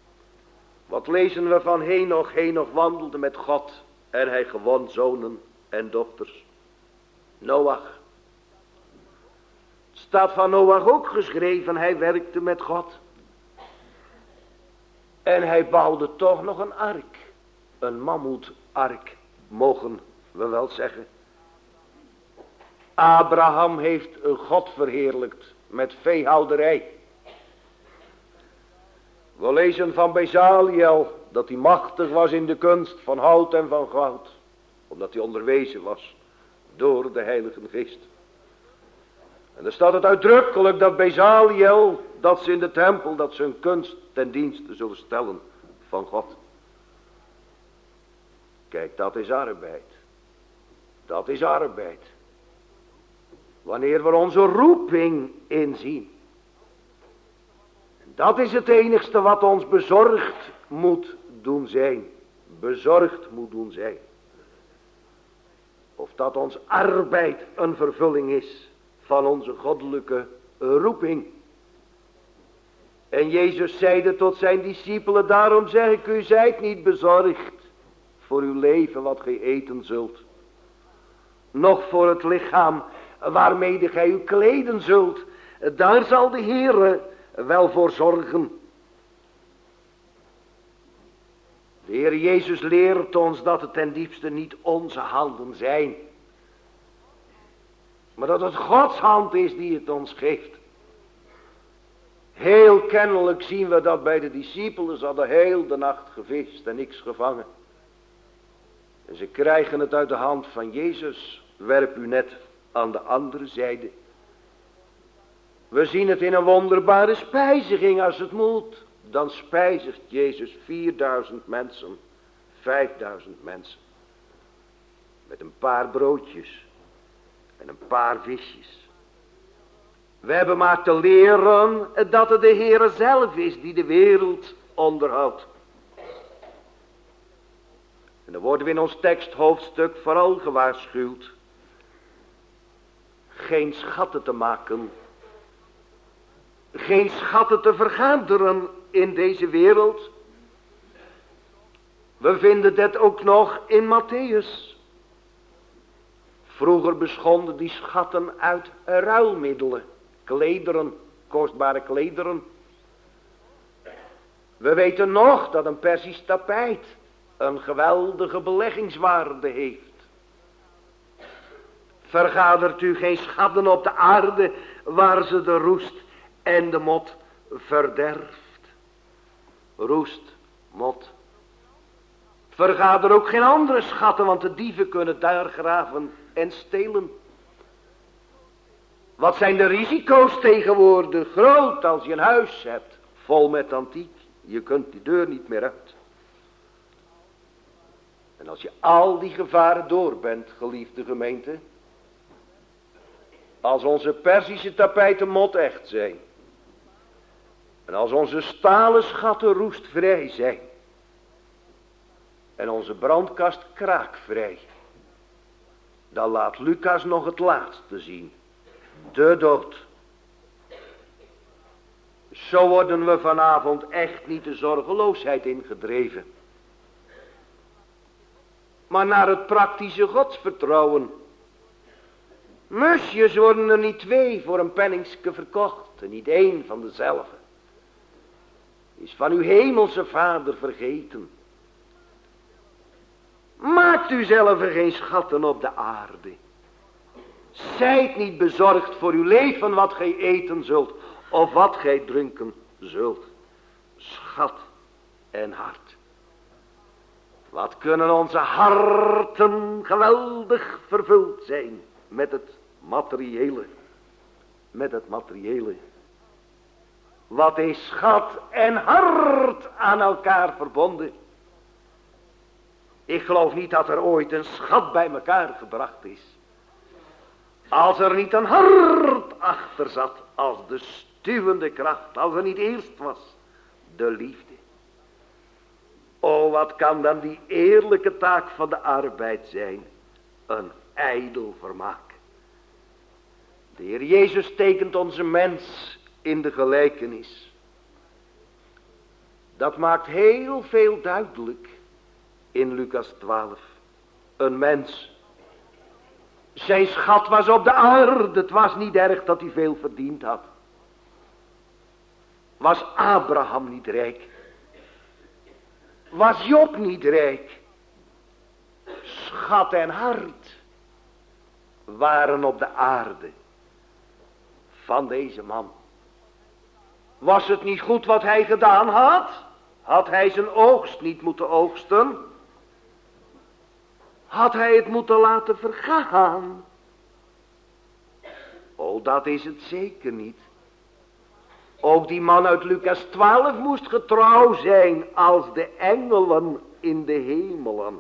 S1: Wat lezen we van Henoch? Henoch wandelde met God en hij gewon zonen
S2: en dochters. Noach. Het staat van Noach ook geschreven, hij werkte met God. En hij bouwde toch nog een ark. Een mammoetark, mogen we wel zeggen. Abraham heeft God verheerlijkt met veehouderij. We lezen van Bezaliel dat hij machtig was in de kunst van hout en van goud. Omdat hij onderwezen was door de Heilige Geest. En er staat het uitdrukkelijk dat Bezaliel, dat ze in de tempel, dat ze hun kunst ten dienste zullen stellen van God. Kijk, dat is arbeid. Dat is arbeid. Wanneer we onze roeping inzien. Dat is het enigste wat ons bezorgd moet doen zijn. Bezorgd moet doen zijn. Of dat ons arbeid een vervulling is van onze goddelijke roeping. En Jezus zeide tot zijn discipelen, daarom zeg ik u, zijt niet bezorgd voor uw leven wat gij eten zult. Noch voor het lichaam waarmede gij u kleden zult. Daar zal de Heere wel voor zorgen. De Heer Jezus leert ons dat het ten diepste niet onze handen zijn. Maar dat het Gods hand is die het ons geeft. Heel kennelijk zien we dat bij de discipelen. Ze hadden heel de nacht gevist en niks gevangen. En ze krijgen het uit de hand van Jezus. Werp u net aan de andere zijde. We zien het in een wonderbare spijziging. Als het moet, dan spijzigt Jezus vierduizend mensen, vijfduizend mensen. Met een paar broodjes en een paar visjes. We hebben maar te leren dat het de Heere zelf is die de wereld onderhoudt. En dan worden we in ons teksthoofdstuk vooral gewaarschuwd. Geen schatten te maken. Geen schatten te vergaderen in deze wereld. We vinden dit ook nog in Matthäus. Vroeger beschonden die schatten uit ruilmiddelen. Klederen, kostbare klederen. We weten nog dat een Persisch tapijt een geweldige beleggingswaarde heeft. Vergadert u geen schatten op de aarde waar ze de roest en de mot verderft. Roest, mot. Vergader ook geen andere schatten, want de dieven kunnen daar graven en stelen. Wat zijn de risico's tegenwoordig groot als je een huis hebt vol met antiek. Je kunt die deur niet meer uit. En als je al die gevaren door bent, geliefde gemeente. Als onze Perzische tapijten mot echt zijn. En als onze stalen schatten roestvrij zijn. En onze brandkast kraakvrij. Dan laat Lucas nog het laatste zien. De dood. Zo worden we vanavond echt niet de zorgeloosheid ingedreven. Maar naar het praktische godsvertrouwen. Musjes worden er niet twee voor een penningske verkocht. En niet één van dezelfde. Is van uw hemelse Vader vergeten. Maakt u zelf geen schatten op de aarde. Zijt niet bezorgd voor uw leven wat gij eten zult. Of wat gij drinken zult. Schat en hart. Wat kunnen onze harten geweldig vervuld zijn. Met het materiële. Met het materiële. Wat is schat en hart aan elkaar verbonden. Ik geloof niet dat er ooit een schat bij elkaar gebracht is. Als er niet een hart achter zat. Als de stuwende kracht. Als er niet eerst was. De liefde. O, wat kan dan die eerlijke taak van de arbeid zijn. Een ijdel vermaak. De Heer Jezus tekent onze mens in de gelijkenis. Dat maakt heel veel duidelijk in Lucas twaalf. Een mens Zijn schat was op de aarde. Het was niet erg dat hij veel verdiend had. Was Abraham niet rijk? Was Job niet rijk? Schat en hart waren op de aarde van deze man. Was het niet goed wat hij gedaan had? Had hij zijn oogst niet moeten oogsten? Had hij het moeten laten vergaan? Oh, dat is het zeker niet. Ook die man uit Lucas twaalf moest getrouw zijn als de engelen in de hemelen.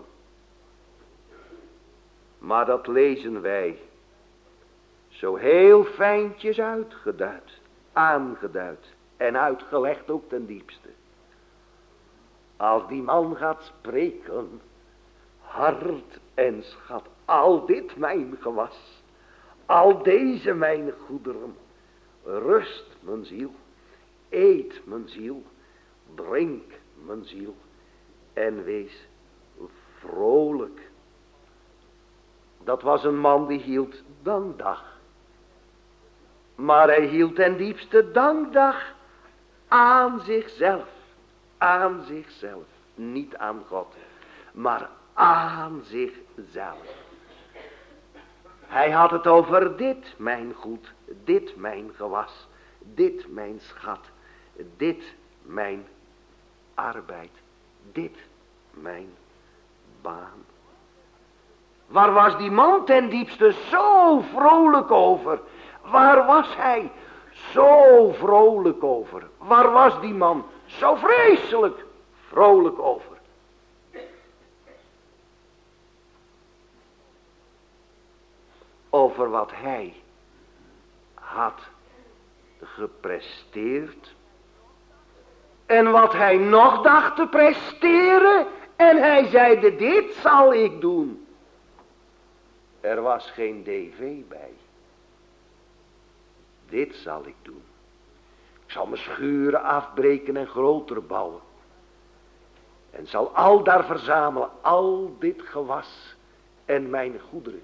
S2: Maar dat lezen wij zo heel fijntjes uitgeduid, aangeduid en uitgelegd ook ten diepste. Als die man gaat spreken, hart en schat, al dit mijn gewas, al deze mijn goederen, rust mijn ziel, eet mijn ziel, drink mijn ziel en wees vrolijk. Dat was een man die hield dankdag. Maar hij hield ten diepste dankdag aan zichzelf. Aan zichzelf. Niet aan God. Maar aan zichzelf. Hij had het over dit mijn goed. Dit mijn gewas. Dit mijn schat. Dit mijn arbeid. Dit mijn baan. Waar was die man ten diepste zo vrolijk over? Waar was hij zo vrolijk over? Waar was die man zo vreselijk vrolijk over? Over wat hij had gepresteerd. En wat hij nog dacht te presteren. En hij zeide, dit zal ik doen. Er was geen D V bij. Dit zal ik doen. Ik zal mijn schuren afbreken en groter bouwen. En zal al daar verzamelen, al dit gewas en mijn goederen.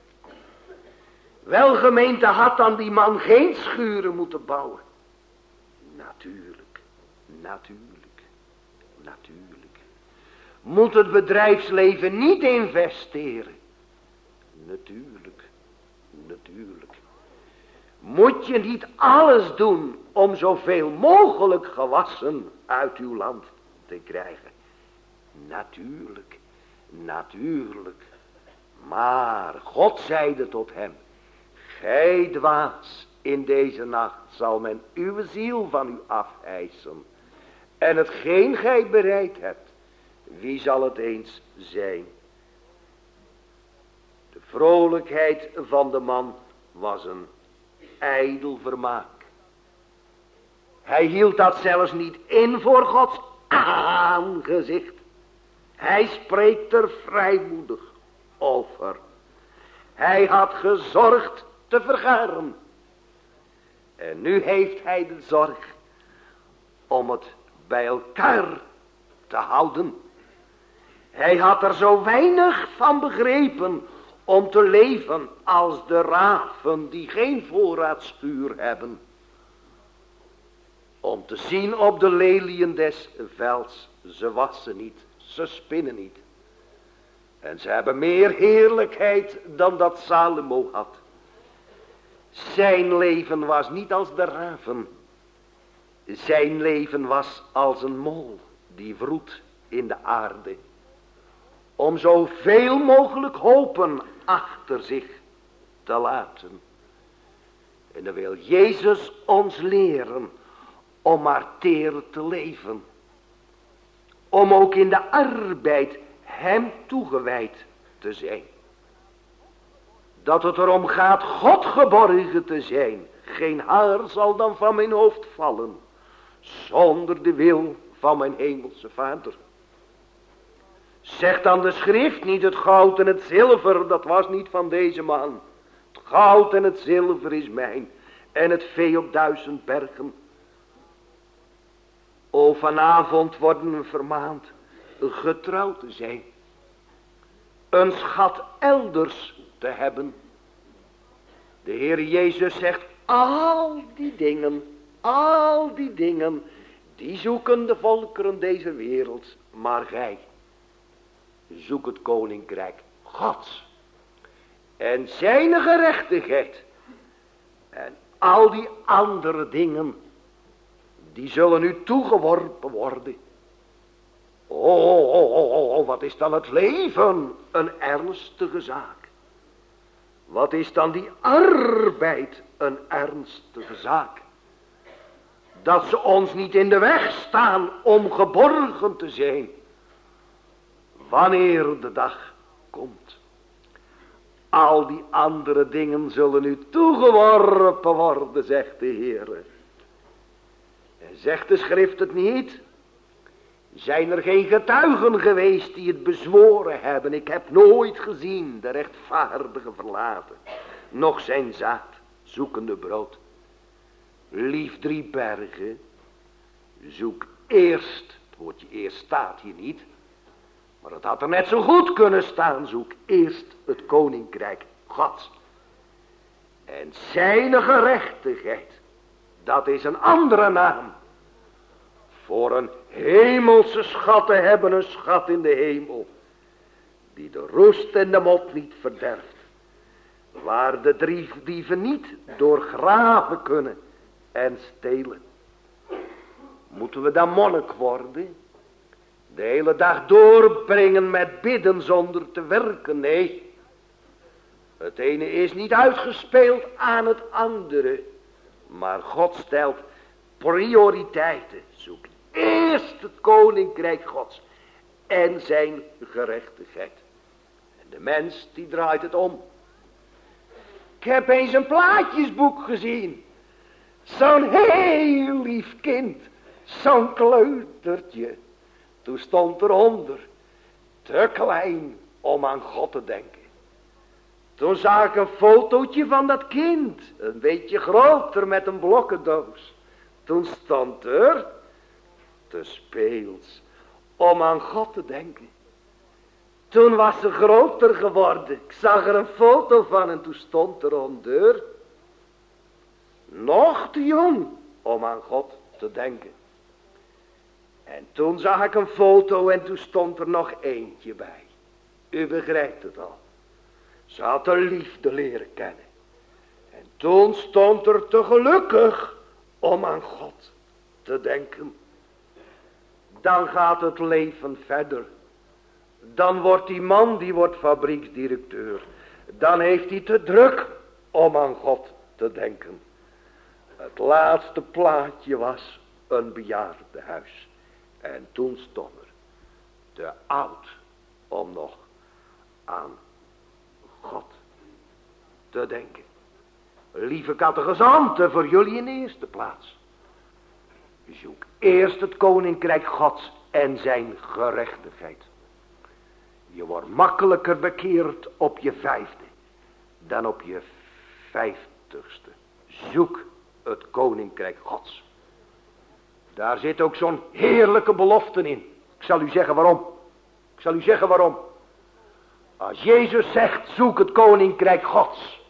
S2: Wel gemeente, had dan die man geen schuren moeten bouwen? Natuurlijk, natuurlijk, natuurlijk. Moet het bedrijfsleven niet investeren? Natuurlijk, natuurlijk. Moet je niet alles doen om zoveel mogelijk gewassen uit uw land te krijgen? Natuurlijk, natuurlijk. Maar God zeide tot hem, gij dwaas, in deze nacht zal men uw ziel van u afeisen. En hetgeen gij bereid hebt, wie zal het eens zijn? De vrolijkheid van de man was een ijdel vermaak. Hij hield dat zelfs niet in voor Gods aangezicht. Hij spreekt er vrijmoedig over. Hij had gezorgd te vergaren. En nu heeft hij de zorg om het bij elkaar te houden. Hij had er zo weinig van begrepen om te leven als de raven die geen voorraadschuur hebben. Om te zien op de leliën des velds, ze wassen niet, ze spinnen niet. En ze hebben meer heerlijkheid dan dat Salomo had. Zijn leven was niet als de raven. Zijn leven was als een mol die vroet in de aarde. Om zoveel mogelijk hopen achter zich te laten. En dan wil Jezus ons leren om maar teer te leven. Om ook in de arbeid hem toegewijd te zijn. Dat het erom gaat God geborgen te zijn. Geen haar zal dan van mijn hoofd vallen. Zonder de wil van mijn hemelse Vader. Zegt dan de schrift niet, het goud en het zilver, dat was niet van deze man. Het goud en het zilver is mijn. En het vee op duizend bergen. O, vanavond worden we vermaand getrouwd te zijn. Een schat elders te hebben De Heer Jezus zegt, al die dingen, al die dingen, die zoeken de volkeren deze wereld. Maar gij, zoek het koninkrijk Gods. En zijn gerechtigheid. En al die andere dingen, die zullen u toegeworpen worden. Oh, oh, oh, oh, oh, wat is dan het leven? Een ernstige zaak. Wat is dan die arbeid? Een ernstige zaak. Dat ze ons niet in de weg staan om geborgen te zijn. Wanneer de dag komt. Al die andere dingen zullen u toegeworpen worden, zegt de Heer. En zegt de schrift het niet? Zijn er geen getuigen geweest die het bezworen hebben? Ik heb nooit gezien de rechtvaardige verlaten, nog zijn zaad zoekende brood. Lief drie bergen, zoek eerst, het woordje eerst staat hier niet, maar het had er net zo goed kunnen staan, zoek eerst het koninkrijk Gods. En zijn gerechtigheid, dat is een andere naam. Voor een hemelse schat te hebben, een schat in de hemel, die de roest en de mot niet verderft. Waar de drie dieven niet doorgraven kunnen en stelen. Moeten we dan monnik worden? De hele dag doorbrengen met bidden zonder te werken? Nee. Het ene is niet uitgespeeld aan het andere. Maar God stelt prioriteiten. Zoek eerst het koninkrijk Gods en zijn gerechtigheid. En de mens die draait het om. Ik heb eens een plaatjesboek gezien. Zo'n heel lief kind. Zo'n kleutertje. Toen stond eronder. Te klein om aan God te denken. Toen zag ik een fotootje van dat kind. Een beetje groter met een blokkendoos. Toen stond er. Te speels. Om aan God te denken. Toen was ze groter geworden. Ik zag er een foto van en toen stond eronder. Nog te jong om aan God te denken. En toen zag ik een foto en toen stond er nog eentje bij. U begrijpt het al. Ze had de liefde leren kennen. En toen stond er te gelukkig om aan God te denken. Dan gaat het leven verder. Dan wordt die man, die wordt fabrieksdirecteur. Dan heeft hij te druk om aan God te denken. Het laatste plaatje was een bejaardenhuis. En toen stond er, te oud om nog aan God te denken. Lieve catechizanten, voor jullie in de eerste plaats. Zoek eerst het koninkrijk Gods en zijn gerechtigheid. Je wordt makkelijker bekeerd op je vijfde dan op je vijftigste. Zoek het koninkrijk Gods. Daar zit ook zo'n heerlijke belofte in. Ik zal u zeggen waarom. Ik zal u zeggen waarom. Als Jezus zegt, zoek het koninkrijk Gods.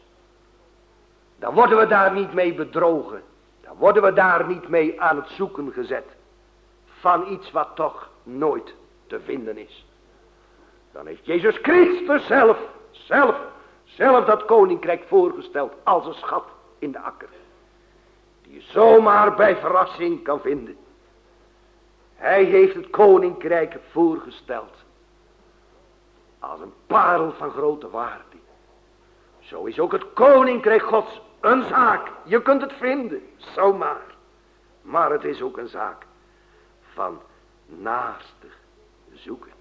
S2: Dan worden we daar niet mee bedrogen. Dan worden we daar niet mee aan het zoeken gezet. Van iets wat toch nooit te vinden is. Dan heeft Jezus Christus zelf, zelf, zelf dat koninkrijk voorgesteld als een schat in de akker. Die je zomaar bij verrassing kan vinden. Hij heeft het koninkrijk voorgesteld. Als een parel van grote waarde. Zo is ook het koninkrijk Gods een zaak. Je kunt het vinden, zomaar. Maar het is ook een zaak van naastig zoeken.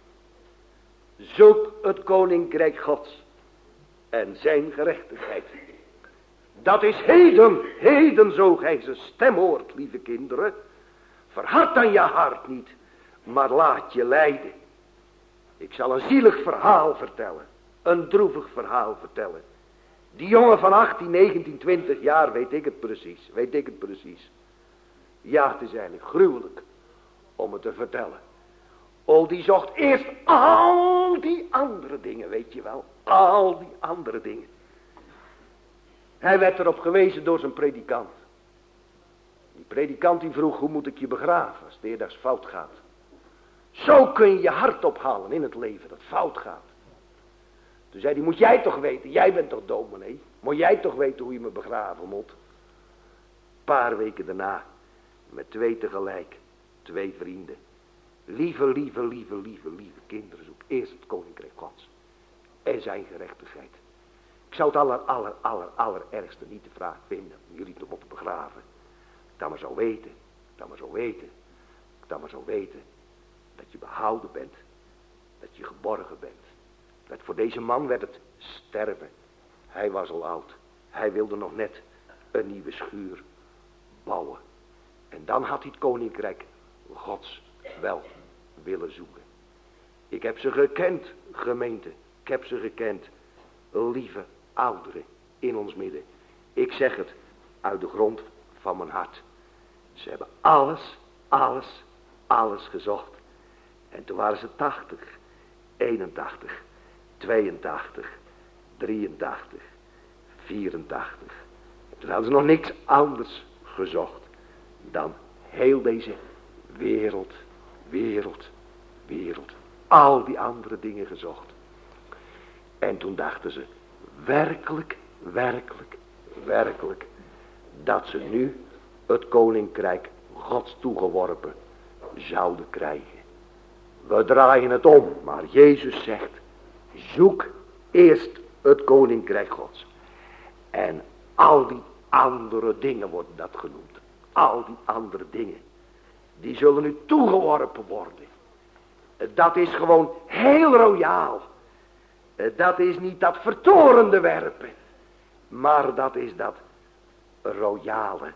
S2: Zoek het koninkrijk Gods en zijn gerechtigheid. Dat is heden, heden zo gij zijn stem hoort, lieve kinderen. Verhard dan je hart niet, maar laat je leiden. Ik zal een zielig verhaal vertellen, een droevig verhaal vertellen. Die jongen van achttien, negentien, twintig jaar, weet ik het precies, weet ik het precies. Ja, het is eigenlijk gruwelijk om het te vertellen. Oh, die zocht eerst al die andere dingen, weet je wel. Al die andere dingen. Hij werd erop gewezen door zijn predikant. Die predikant die vroeg, hoe moet ik je begraven als het eerdags fout gaat? Zo kun je je hart ophalen in het leven dat fout gaat. Toen zei hij, moet jij toch weten, jij bent toch dominee? Moet jij toch weten hoe je me begraven moet? Een paar weken daarna, met twee tegelijk, twee vrienden. Lieve, lieve, lieve, lieve, lieve kinderen, zoek eerst het koninkrijk Gods. En zijn gerechtigheid. Ik zou het aller, aller, aller, allerergste niet de vraag vinden om jullie te moeten begraven. Ik dan maar zou weten, ik dan maar zou weten, ik dan maar zou weten dat je behouden bent, dat je geborgen bent. Dat voor deze man werd het sterven. Hij was al oud, hij wilde nog net een nieuwe schuur bouwen. En dan had hij het koninkrijk Gods wel willen zoeken. Ik heb ze gekend, gemeente, ik heb ze gekend, lieve ouderen in ons midden. Ik zeg het uit de grond van mijn hart. Ze hebben alles, alles, alles gezocht. En toen waren ze tachtig, eenentachtig, tweeëntachtig, drieëntachtig, vierentachtig. Toen hadden ze nog niks anders gezocht dan heel deze wereld, wereld, wereld. Al die andere dingen gezocht. En toen dachten ze, werkelijk, werkelijk, werkelijk, dat ze nu het koninkrijk Gods toegeworpen zouden krijgen. We draaien het om, maar Jezus zegt, zoek eerst het koninkrijk Gods. En al die andere dingen worden dat genoemd. Al die andere dingen, die zullen nu toegeworpen worden. Dat is gewoon heel royaal. Dat is niet dat vertorende werpen, maar dat is dat royale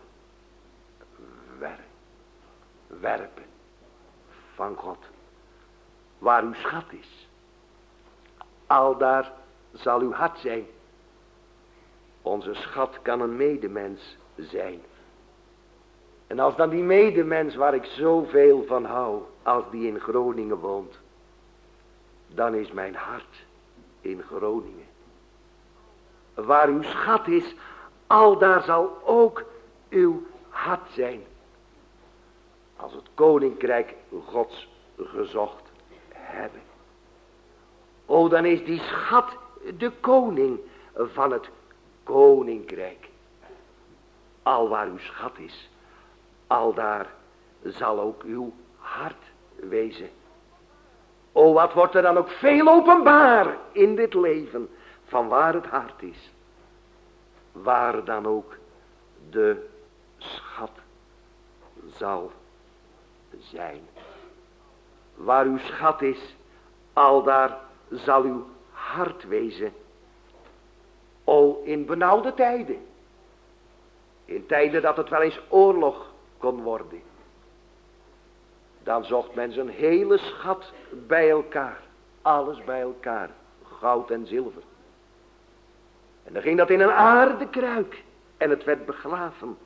S2: wer werpen van God. Waar uw schat is, aldaar zal uw hart zijn. Onze schat kan een medemens zijn. En als dan die medemens waar ik zoveel van hou, als die in Groningen woont, dan is mijn hart in Groningen. Waar uw schat is, aldaar zal ook uw hart zijn. Als het koninkrijk Gods gezocht hebben. O, dan is die schat de koning van het koninkrijk. Al waar uw schat is, aldaar zal ook uw hart wezen. O, wat wordt er dan ook veel openbaar in dit leven, van waar het hart is. Waar dan ook de schat zal zijn. Waar uw schat is, aldaar zal uw hart wezen. O, in benauwde tijden. In tijden dat het wel eens oorlog kon worden. Dan zocht men zijn hele schat bij elkaar. Alles bij elkaar. Goud en zilver. En dan ging dat in een aardekruik. En het werd begraven.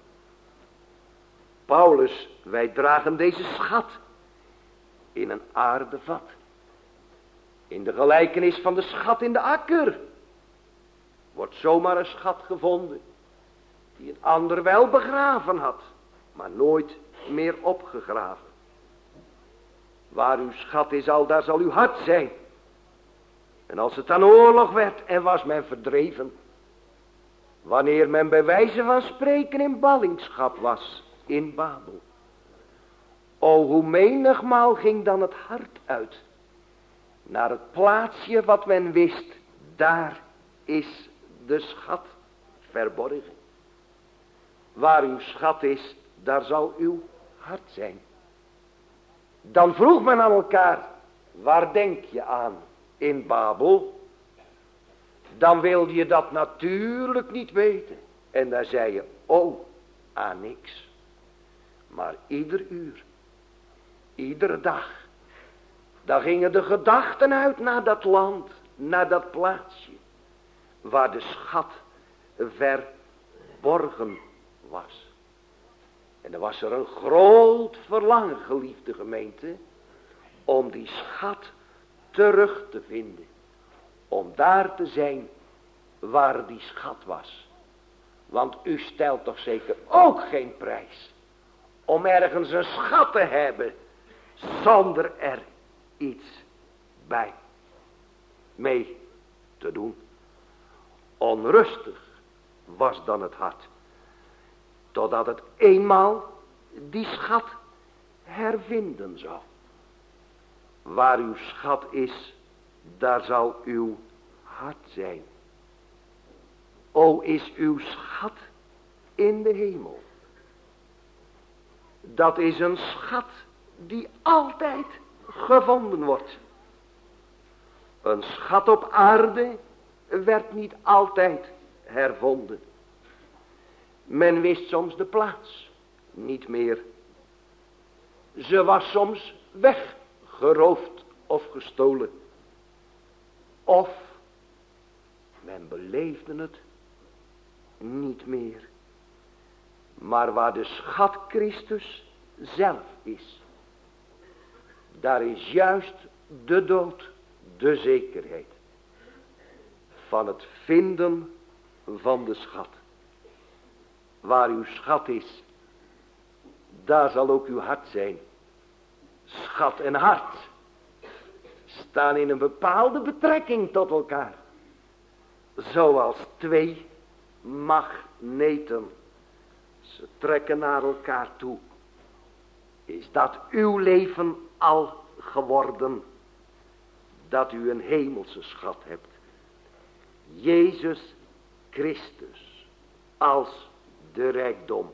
S2: Paulus, wij dragen deze schat in een aardevat. In de gelijkenis van de schat in de akker. Wordt zomaar een schat gevonden. Die een ander wel begraven had. Maar nooit meer opgegraven. Waar uw schat is, al daar zal uw hart zijn. En als het dan oorlog werd en was men verdreven. Wanneer men bij wijze van spreken in ballingschap was. In Babel. O, hoe menigmaal ging dan het hart uit. Naar het plaatsje wat men wist. Daar is de schat verborgen. Waar uw schat is, daar zal uw hart zijn. Dan vroeg men aan elkaar, waar denk je aan in Babel? Dan wilde je dat natuurlijk niet weten. En dan zei je, oh, aan niks. Maar ieder uur, iedere dag, dan gingen de gedachten uit naar dat land, naar dat plaatsje, waar de schat verborgen was. En er was er een groot verlangen, geliefde gemeente, om die schat terug te vinden. Om daar te zijn waar die schat was. Want u stelt toch zeker ook geen prijs om ergens een schat te hebben zonder er iets bij mee te doen. Onrustig was dan het hart, totdat het eenmaal die schat hervinden zou. Waar uw schat is, daar zal uw hart zijn. O, is uw schat in de hemel. Dat is een schat die altijd gevonden wordt. Een schat op aarde werd niet altijd hervonden. Men wist soms de plaats niet meer. Ze was soms weggeroofd of gestolen. Of men beleefde het niet meer. Maar waar de schat Christus zelf is, daar is juist de dood de zekerheid van het vinden van de schat. Waar uw schat is, daar zal ook uw hart zijn. Schat en hart staan in een bepaalde betrekking tot elkaar. Zoals twee magneten. Ze trekken naar elkaar toe. Is dat uw leven al geworden? Dat u een hemelse schat hebt. Jezus Christus als de rijkdom.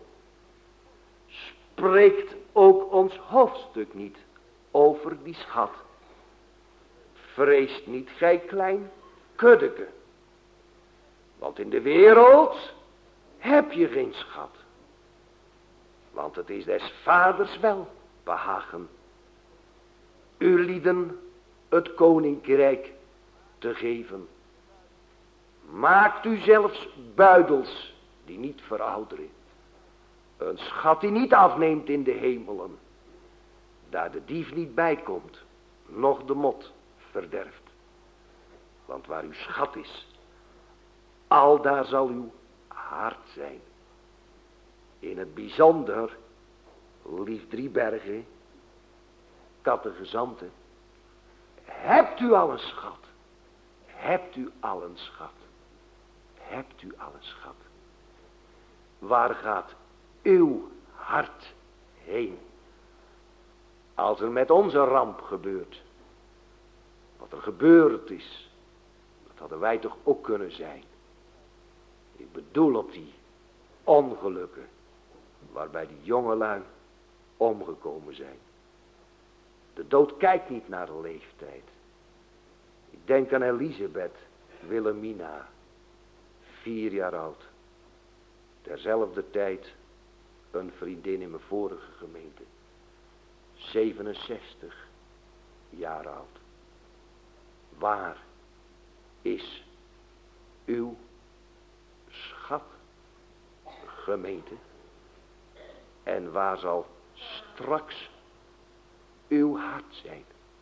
S2: Spreekt ook ons hoofdstuk niet over die schat. Vreest niet gij klein kuddeke. Want in de wereld heb je geen schat. Want het is des vaders wel behagen u lieden het koninkrijk te geven. Maakt u zelfs buidels die niet verouderen. Een schat die niet afneemt in de hemelen. Daar de dief niet bij komt, noch de mot verderft. Want waar uw schat is, aldaar zal uw hart zijn. In het bijzonder, lief Driebergen, Kattegezanten, hebt u al een schat? Hebt u al een schat? Hebt u al een schat? Waar gaat uw hart heen? Als er met onze ramp gebeurt, wat er gebeurd is, dat hadden wij toch ook kunnen zijn. Ik bedoel op die ongelukken waarbij die jongelui omgekomen zijn. De dood kijkt niet naar de leeftijd. Ik denk aan Elisabeth Wilhelmina, vier jaar oud. Terzelfde tijd een vriendin in mijn vorige gemeente, zevenenzestig jaar oud. Waar is uw schat, gemeente? En waar zal straks uw hart zijn?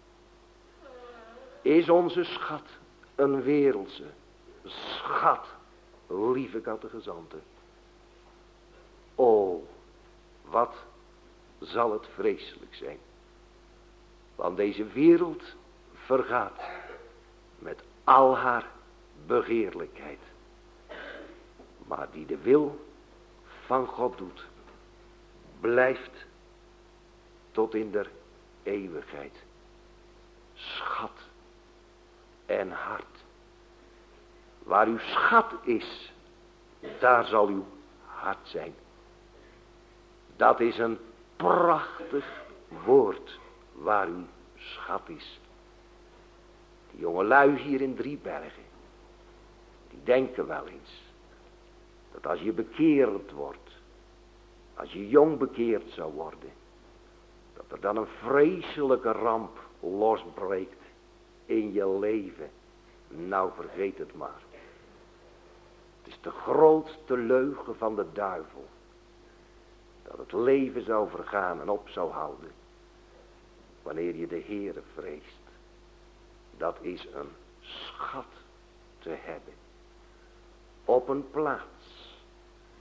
S2: Is onze schat een wereldse schat, lieve Kattegezanten? O, wat zal het vreselijk zijn. Want deze wereld vergaat met al haar begeerlijkheid. Maar die de wil van God doet, blijft tot in der eeuwigheid. Schat en hart. Waar uw schat is, daar zal uw hart zijn. Dat is een prachtig woord, waar uw schat is. Die jongelui hier in Driebergen, die denken wel eens, dat als je bekeerd wordt, als je jong bekeerd zou worden, dat er dan een vreselijke ramp losbreekt in je leven. Nou, vergeet het maar. Het is de grootste leugen van de duivel, dat het leven zou vergaan en op zou houden, wanneer je de Heere vreest. Dat is een schat te hebben, op een plaats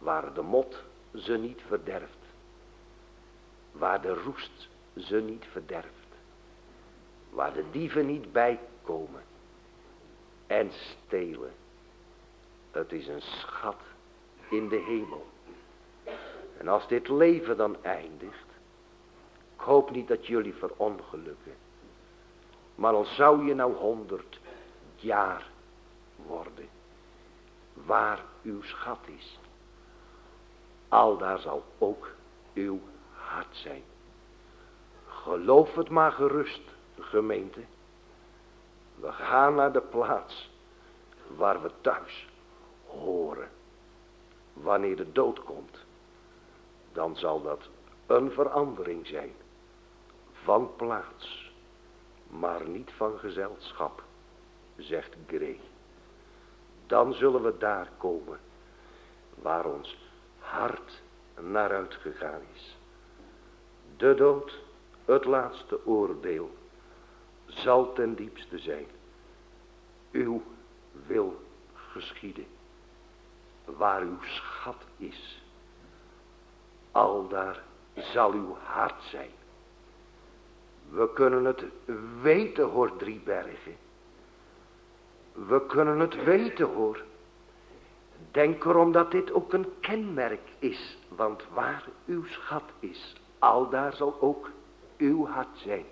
S1: waar de mot ze niet verderft, waar de roest ze niet verderft, waar de dieven niet bijkomen en stelen. Het is een schat in de hemel. En als dit leven dan eindigt, ik hoop niet dat jullie verongelukken, maar al zou je nou honderd jaar worden, waar uw schat is, aldaar zal ook uw hart zijn. Geloof het maar gerust, gemeente. We gaan naar de plaats waar we thuis horen. Wanneer de dood komt, dan zal dat een verandering zijn van plaats, maar niet van gezelschap, zegt Gray. Dan zullen we daar komen waar ons hart naar uitgegaan is. De dood, het laatste oordeel, zal ten diepste zijn. Uw wil geschieden. Waar uw schat is, aldaar zal uw hart zijn. We kunnen het weten, hoor, Driebergen. We kunnen het weten, hoor. Denk erom dat dit ook een kenmerk is. Want waar uw schat is, aldaar zal ook uw hart zijn.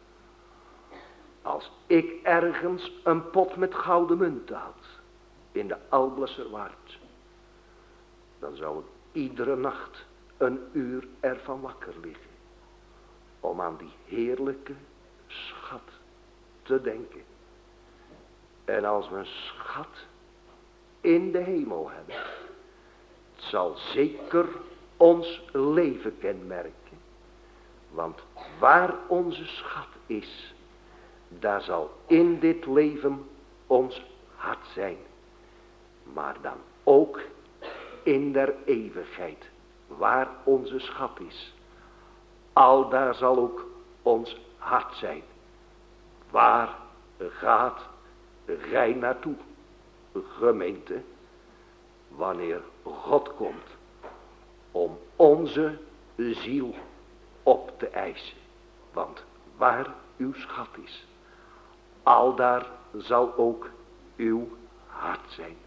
S1: Als ik ergens een pot met gouden munten had, in de Alblasserwaard, dan zou ik iedere nacht een uur ervan wakker liggen, om aan die heerlijke schat te denken. En als we een schat in de hemel hebben, het zal zeker ons leven kenmerken. Want waar onze schat is, daar zal in dit leven ons hart zijn. Maar dan ook in der eeuwigheid, waar onze schat is, aldaar zal ook ons hart zijn. Waar gaat gij naartoe, gemeente, wanneer God komt om onze ziel op te eisen? Want waar uw schat is, aldaar zal ook uw hart zijn.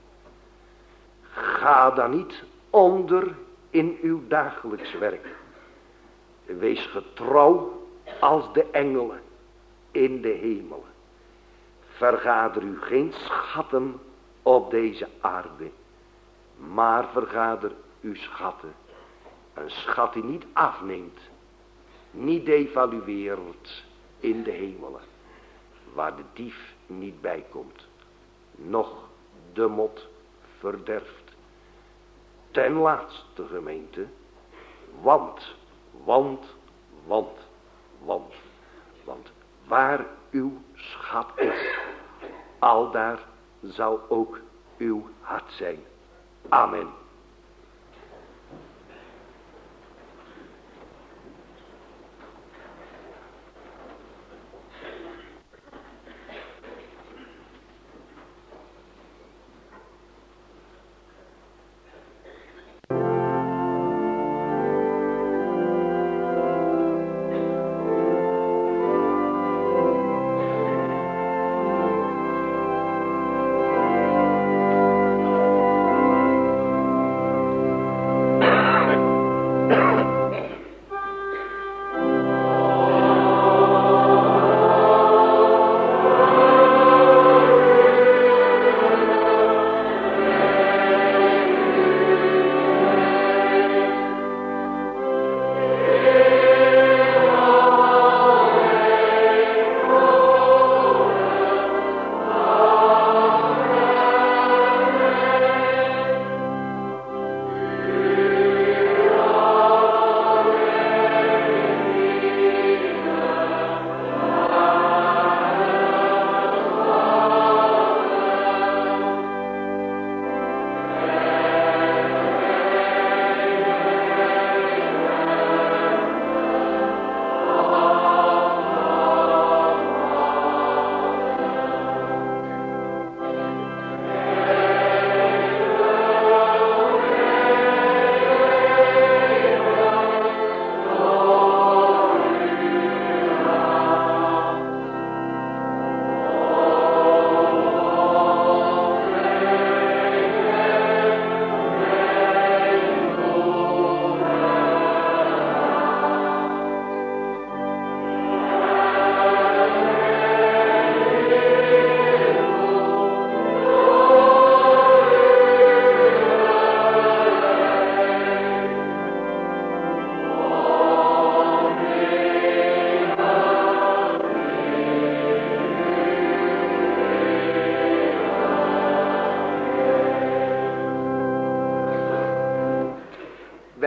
S1: Ga dan niet onder in uw dagelijks werk. Wees getrouw als de engelen in de hemel. Vergader u geen schatten op deze aarde, maar vergader uw schatten. Een schat die niet afneemt, niet devalueert in de hemelen, waar de dief niet bijkomt, noch de mot verderft. Ten laatste, gemeente, want, want, want, want, want waar uw schat is, aldaar zal ook uw hart zijn. Amen.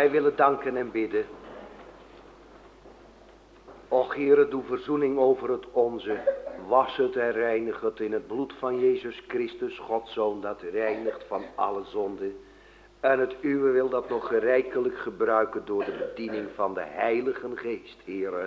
S2: wij willen danken en bidden. Och Heere, doe verzoening over het onze. Was het en reinig het in het bloed van Jezus Christus, Gods Zoon, dat reinigt van alle zonde. En het uwe wil dat nog rijkelijk gebruiken door de bediening van de Heilige Geest, Heere.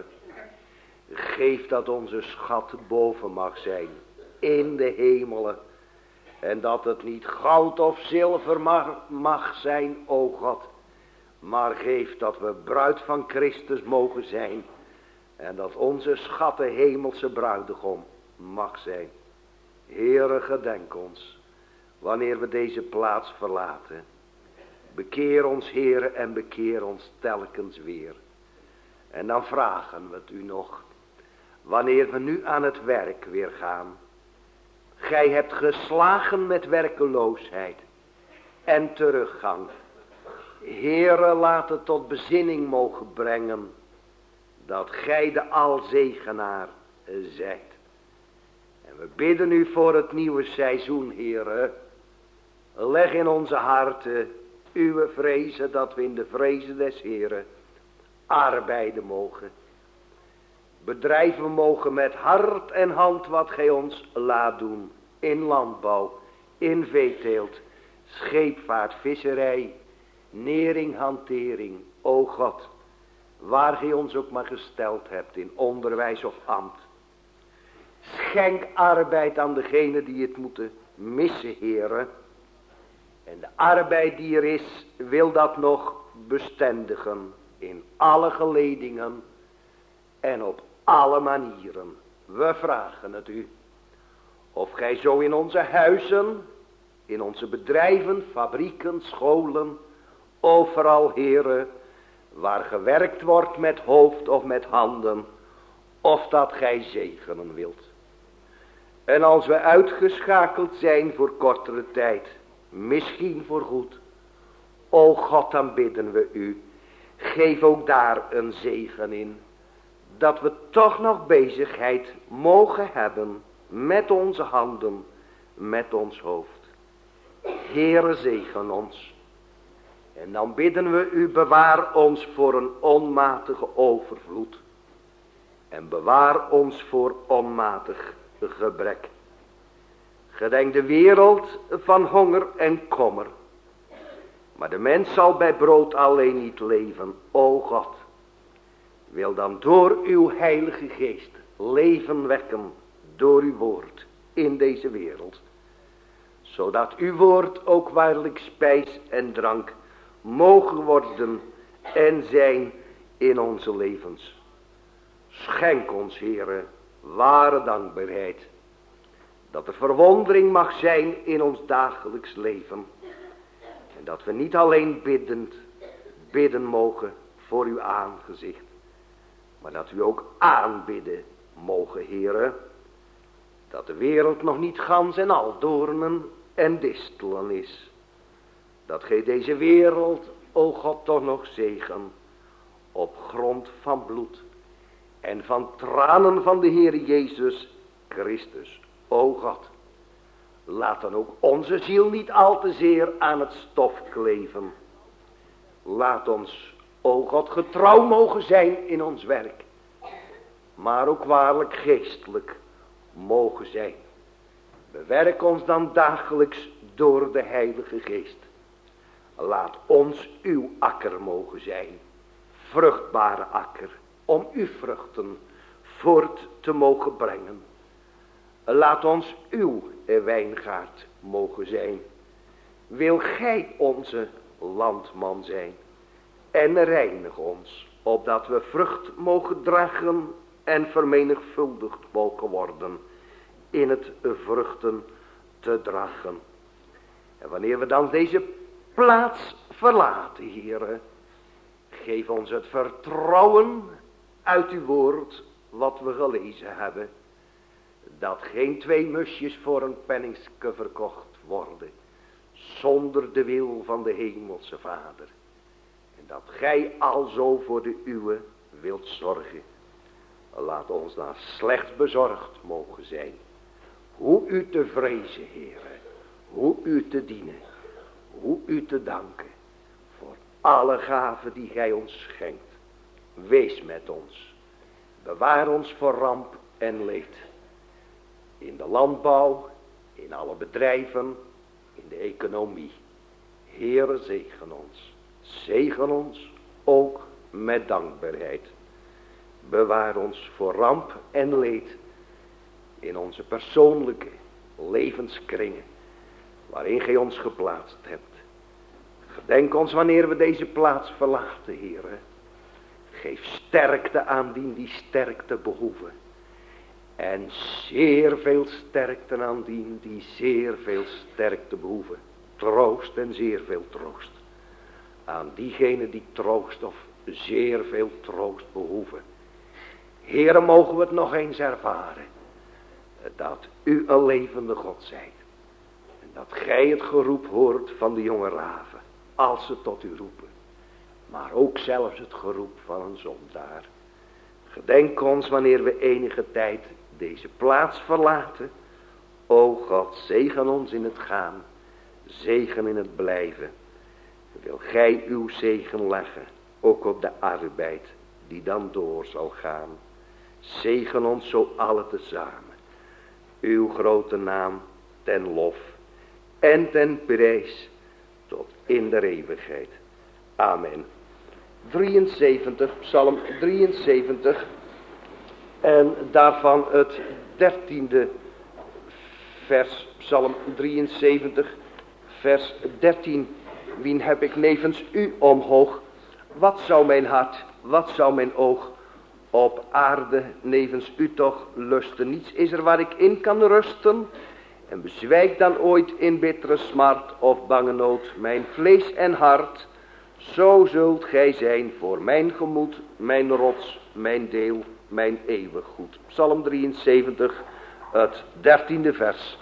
S2: Geef dat onze schat boven mag zijn, in de hemelen. En dat het niet goud of zilver mag, mag zijn, o God. Maar geef dat we bruid van Christus mogen zijn. En dat onze schat de hemelse bruidegom mag zijn. Heere, gedenk ons, wanneer we deze plaats verlaten. Bekeer ons, Heere, en bekeer ons telkens weer. En dan vragen we het u nog, wanneer we nu aan het werk weer gaan. Gij hebt geslagen met werkeloosheid en teruggang. Heere, laat het tot bezinning mogen brengen, dat gij de alzegenaar zijt. En we bidden u voor het nieuwe seizoen, Heere. Leg in onze harten uw vrezen, dat we in de vrezen des Heeren arbeiden mogen. Bedrijven mogen met hart en hand wat gij ons laat doen. In landbouw, in veeteelt, scheepvaart, visserij, nering, hantering. O God, waar gij ons ook maar gesteld hebt, in onderwijs of ambt. Schenk arbeid aan degenen die het moeten missen, Heere. En de arbeid die er is, wil dat nog bestendigen. In alle geledingen en op alle manieren. We vragen het u. Of gij zo in onze huizen, in onze bedrijven, fabrieken, scholen, overal, Heere, waar gewerkt wordt met hoofd of met handen, of dat gij zegenen wilt. En als we uitgeschakeld zijn voor kortere tijd, misschien voor goed, o God, dan bidden we u, geef ook daar een zegen in, dat we toch nog bezigheid mogen hebben met onze handen, met ons hoofd. Heere, zegen ons. En dan bidden we u, bewaar ons voor een onmatige overvloed. En bewaar ons voor onmatig gebrek. Gedenk de wereld van honger en kommer. Maar de mens zal bij brood alleen niet leven, o God. Wil dan door uw heilige geest leven wekken door uw woord in deze wereld. Zodat uw woord ook waarlijk spijs en drank mogen worden en zijn in onze levens. Schenk ons, Heere, ware dankbaarheid. Dat er verwondering mag zijn in ons dagelijks leven. En dat we niet alleen biddend bidden mogen voor uw aangezicht. Maar dat we ook aanbidden mogen, Heere. Dat de wereld nog niet gans en al doornen en distelen is. Dat gij deze wereld, o God, toch nog zegen. Op grond van bloed. En van tranen van de Heer Jezus Christus. O God. Laat dan ook onze ziel niet al te zeer aan het stof kleven. Laat ons, o God, getrouw mogen zijn in ons werk. Maar ook waarlijk geestelijk mogen zijn. Bewerk ons dan dagelijks door de Heilige Geest. Laat ons uw akker mogen zijn. Vruchtbare akker. Om uw vruchten voort te mogen brengen. Laat ons uw wijngaard mogen zijn. Wil gij onze landman zijn. En reinig ons. Opdat we vrucht mogen dragen. En vermenigvuldigd mogen worden. In het vruchten te dragen. En wanneer we dan deze plaats verlaten, Heere. Geef ons het vertrouwen uit uw woord wat we gelezen hebben. Dat geen twee musjes voor een penningske verkocht worden. Zonder de wil van de hemelse Vader. En dat gij alzo voor de uwe wilt zorgen. Laat ons dan slechts bezorgd mogen zijn. Hoe u te vrezen, Heere. Hoe u te dienen. Hoe u te danken. Voor alle gaven die gij ons schenkt. Wees met ons. Bewaar ons voor ramp en leed. In de landbouw, in alle bedrijven, in de economie. Heere, zegen ons. Zegen ons ook met dankbaarheid. Bewaar ons voor ramp en leed. In onze persoonlijke levenskringen. Waarin gij ons geplaatst hebt. Gedenk ons wanneer we deze plaats verlaten, Heere. Geef sterkte aan die die sterkte behoeven. En zeer veel sterkte aan die die zeer veel sterkte behoeven. Troost en zeer veel troost. Aan diegenen die troost of zeer veel troost behoeven. Heere, mogen we het nog eens ervaren. Dat u een levende God zijt. En dat gij het geroep hoort van de jonge raven. Als ze tot u roepen. Maar ook zelfs het geroep van een zondaar. Gedenk ons wanneer we enige tijd deze plaats verlaten. O God, zegen ons in het gaan. Zegen in het blijven. Wil gij uw zegen leggen. Ook op de arbeid die dan door zal gaan. Zegen ons zo alle tezamen. Uw grote naam ten lof. En ten prijs. Tot in de eeuwigheid. Amen. drieënzeventig, Psalm drieënzeventig. En daarvan het dertiende vers, Psalm drieënzeventig, vers dertien. Wien heb ik nevens u omhoog? Wat zou mijn hart, wat zou mijn oog op aarde nevens u toch lusten? Niets is er waar ik in kan rusten. En bezwijk dan ooit in bittere smart of bange nood mijn vlees en hart. Zo zult gij zijn voor mijn gemoed, mijn rots, mijn deel, mijn eeuwig goed. Psalm drieënzeventig, het dertiende vers.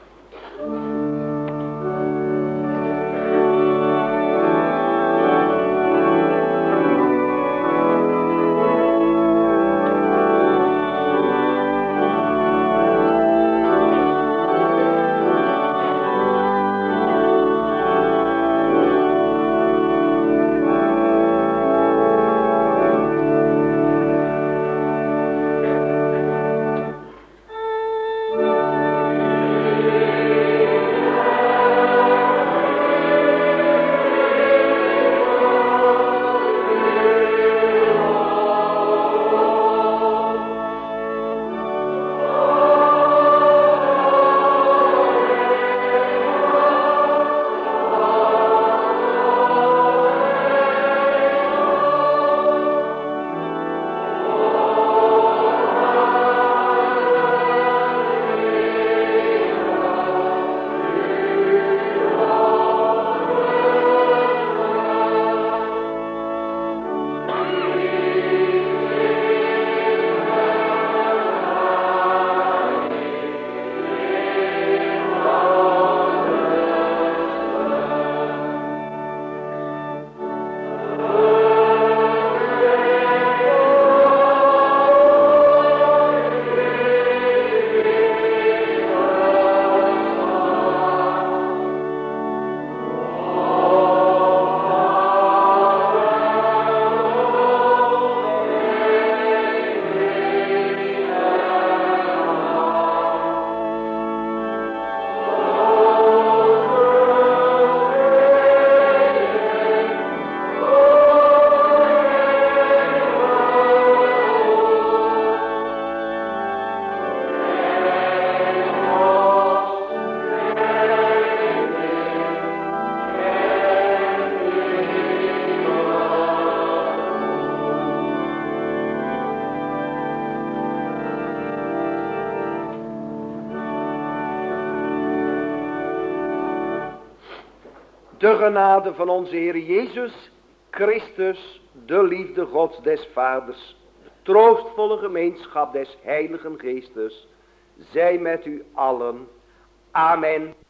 S2: De genade van onze Heer Jezus Christus, de liefde Gods des Vaders, de troostvolle gemeenschap des Heiligen Geestes, zij met u allen. Amen.